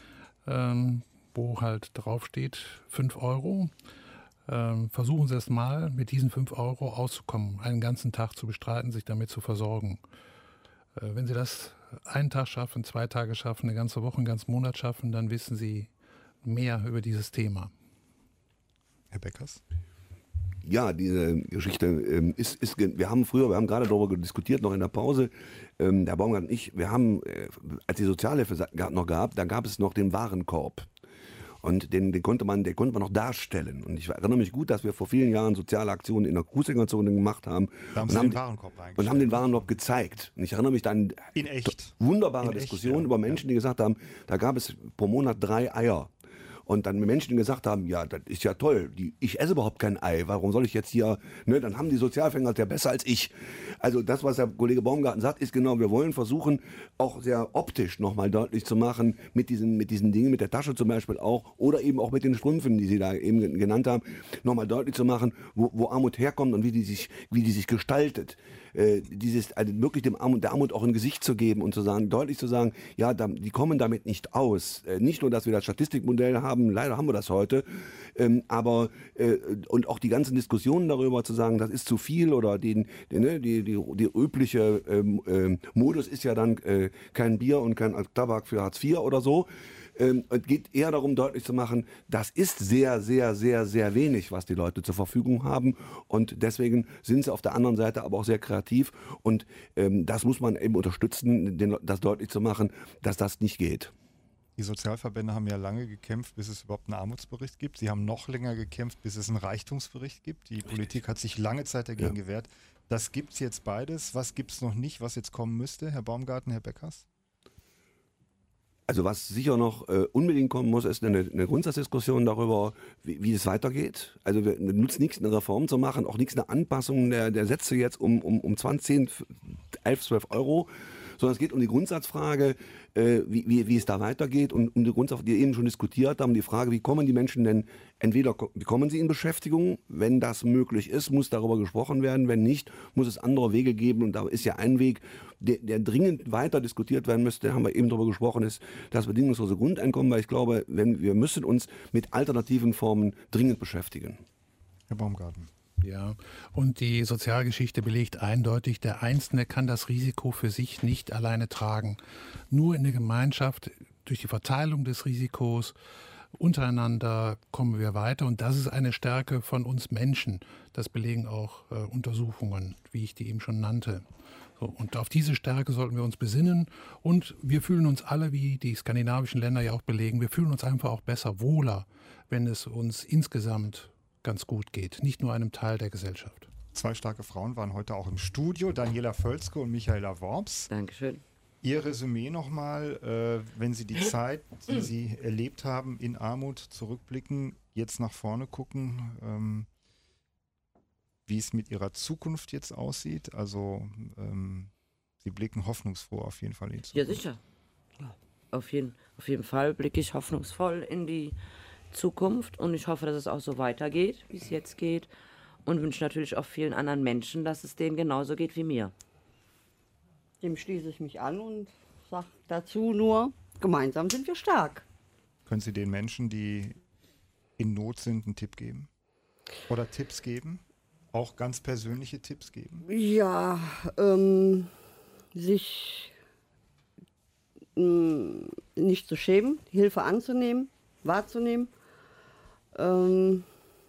wo halt draufsteht 5 Euro. Versuchen Sie es mal, mit diesen 5 Euro auszukommen, einen ganzen Tag zu bestreiten, sich damit zu versorgen. Wenn Sie das einen Tag schaffen, 2 Tage schaffen, eine ganze Woche, einen ganzen Monat schaffen, dann wissen Sie mehr über dieses Thema. Herr Beckers? Ja, diese Geschichte wir haben gerade darüber diskutiert, noch in der Pause, der Baumgart und ich, wir haben, als die Sozialhilfe noch gab, da gab es noch den Warenkorb. Und den konnte man noch darstellen. Und ich erinnere mich gut, dass wir vor vielen Jahren soziale Aktionen in der Fußgängerzone gemacht haben. Da haben Sie den Warenkorb reingestellt. Und haben den Warenkorb gezeigt. Und ich erinnere mich dann in echt. Wunderbare Diskussionen über Menschen, die gesagt haben, da gab es pro Monat 3 Eier. Und dann Menschen gesagt haben, ja, das ist ja toll, ich esse überhaupt kein Ei, warum soll ich jetzt hier, ne, dann haben die Sozialfänger das ja besser als ich. Also das, was der Kollege Baumgarten sagt, ist genau, wir wollen versuchen, auch sehr optisch nochmal deutlich zu machen, mit diesen Dingen, mit der Tasche zum Beispiel auch, oder eben auch mit den Strümpfen, die Sie da eben genannt haben, nochmal deutlich zu machen, wo Armut herkommt und wie die sich gestaltet. Also wirklich der Armut auch ein Gesicht zu geben und deutlich zu sagen, ja, die kommen damit nicht aus. Nicht nur, dass wir das Statistikmodell haben, leider haben wir das heute, aber und auch die ganzen Diskussionen darüber zu sagen, das ist zu viel oder die übliche Modus ist ja dann kein Bier und kein Tabak für Hartz IV oder so. Es geht eher darum, deutlich zu machen, das ist sehr, sehr, sehr, sehr wenig, was die Leute zur Verfügung haben. Und deswegen sind sie auf der anderen Seite aber auch sehr kreativ. Und das muss man eben unterstützen, das deutlich zu machen, dass das nicht geht. Die Sozialverbände haben ja lange gekämpft, bis es überhaupt einen Armutsbericht gibt. Sie haben noch länger gekämpft, bis es einen Reichtumsbericht gibt. Die Politik hat sich lange Zeit dagegen gewehrt. Das gibt es jetzt beides. Was gibt es noch nicht, was jetzt kommen müsste, Herr Baumgarten, Herr Beckers? Also was sicher noch unbedingt kommen muss, ist eine Grundsatzdiskussion darüber, wie es weitergeht. Also wir nutzen nichts, eine Reform zu machen, auch nichts, eine Anpassung der Sätze jetzt um 20, 11, 12 Euro, sondern es geht um die Grundsatzfrage, wie es da weitergeht und um die Grundsatz, die wir eben schon diskutiert haben, die Frage, wie kommen die Menschen denn, entweder kommen sie in Beschäftigung, wenn das möglich ist, muss darüber gesprochen werden, wenn nicht, muss es andere Wege geben und da ist ja ein Weg, der dringend weiter diskutiert werden müsste, da haben wir eben darüber gesprochen, ist das bedingungslose Grundeinkommen, weil ich glaube, wir müssen uns mit alternativen Formen dringend beschäftigen. Herr Baumgarten. Ja, und die Sozialgeschichte belegt eindeutig, der Einzelne kann das Risiko für sich nicht alleine tragen. Nur in der Gemeinschaft, durch die Verteilung des Risikos, untereinander kommen wir weiter. Und das ist eine Stärke von uns Menschen. Das belegen auch Untersuchungen, wie ich die eben schon nannte. So, und auf diese Stärke sollten wir uns besinnen. Und wir fühlen uns alle, wie die skandinavischen Länder ja auch belegen, wir fühlen uns einfach auch besser, wohler, wenn es uns insgesamt ganz gut geht, nicht nur einem Teil der Gesellschaft. Zwei starke Frauen waren heute auch im Studio, Daniela Völzke und Michaela Worms. Dankeschön. Ihr Resümee nochmal, wenn Sie die Zeit, die Sie erlebt haben, in Armut zurückblicken, jetzt nach vorne gucken, wie es mit Ihrer Zukunft jetzt aussieht. Also Sie blicken hoffnungsfroh auf jeden Fall in die Zukunft. Ja, sicher. Auf jeden Fall blicke ich hoffnungsvoll in die Zukunft und ich hoffe, dass es auch so weitergeht, wie es jetzt geht und wünsche natürlich auch vielen anderen Menschen, dass es denen genauso geht wie mir. Dem schließe ich mich an und sage dazu nur, gemeinsam sind wir stark. Können Sie den Menschen, die in Not sind, einen Tipp geben? Oder Tipps geben? Auch ganz persönliche Tipps geben? Ja, sich nicht zu schämen, Hilfe anzunehmen, wahrzunehmen. Ja. Und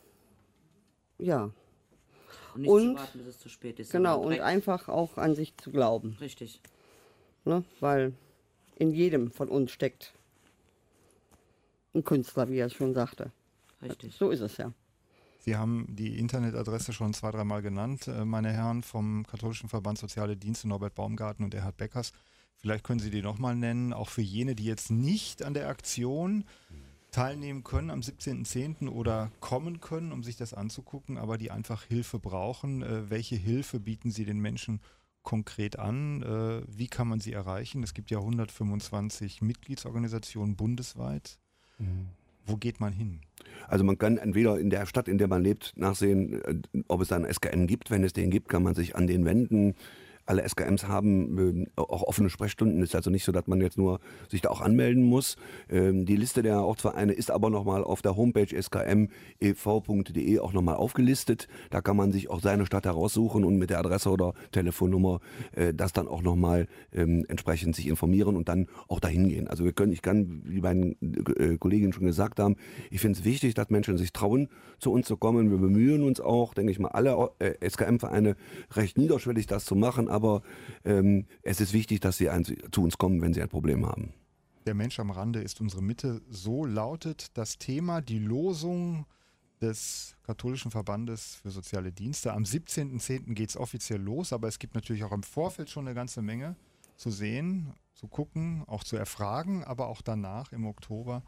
nicht zu warten, bis es zu spät ist. Genau, und einfach auch an sich zu glauben. Richtig. Ne? Weil in jedem von uns steckt ein Künstler, wie er es schon sagte. Richtig. So ist es ja. Sie haben die Internetadresse schon 2-3 Mal genannt, meine Herren vom Katholischen Verband Soziale Dienste, Norbert Baumgarten und Erhard Beckers. Vielleicht können Sie die nochmal nennen, auch für jene, die jetzt nicht an der Aktion teilnehmen können am 17.10. oder kommen können, um sich das anzugucken, aber die einfach Hilfe brauchen. Welche Hilfe bieten Sie den Menschen konkret an? Wie kann man sie erreichen? Es gibt ja 125 Mitgliedsorganisationen bundesweit. Wo geht man hin? Also man kann entweder in der Stadt, in der man lebt, nachsehen, ob es da einen SKM gibt. Wenn es den gibt, kann man sich an den wenden. Alle SKMs haben auch offene Sprechstunden. Es ist also nicht so, dass man jetzt nur sich da auch anmelden muss. Die Liste der Ortsvereine ist aber nochmal auf der Homepage skmev.de auch nochmal aufgelistet. Da kann man sich auch seine Stadt heraussuchen und mit der Adresse oder Telefonnummer das dann auch nochmal entsprechend sich informieren und dann auch dahin gehen. Also ich kann, wie meine Kolleginnen schon gesagt haben, ich finde es wichtig, dass Menschen sich trauen, zu uns zu kommen. Wir bemühen uns auch, denke ich mal, alle SKM-Vereine recht niederschwellig das zu machen. Aber es ist wichtig, dass sie zu uns kommen, wenn sie ein Problem haben. Der Mensch am Rande ist unsere Mitte. So lautet das Thema, die Losung des Katholischen Verbandes für Soziale Dienste. Am 17.10. geht es offiziell los, aber es gibt natürlich auch im Vorfeld schon eine ganze Menge zu sehen, zu gucken, auch zu erfragen, aber auch danach im Oktober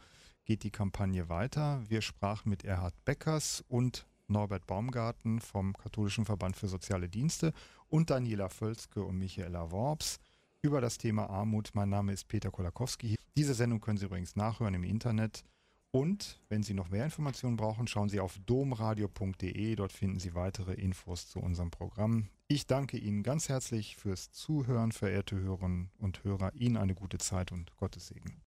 geht die Kampagne weiter. Wir sprachen mit Erhard Beckers und Norbert Baumgarten vom Katholischen Verband für Soziale Dienste und Daniela Völzke und Michaela Worps über das Thema Armut. Mein Name ist Peter Kolakowski. Diese Sendung können Sie übrigens nachhören im Internet. Und wenn Sie noch mehr Informationen brauchen, schauen Sie auf domradio.de. Dort finden Sie weitere Infos zu unserem Programm. Ich danke Ihnen ganz herzlich fürs Zuhören, verehrte Hörerinnen und Hörer. Ihnen eine gute Zeit und Gottes Segen.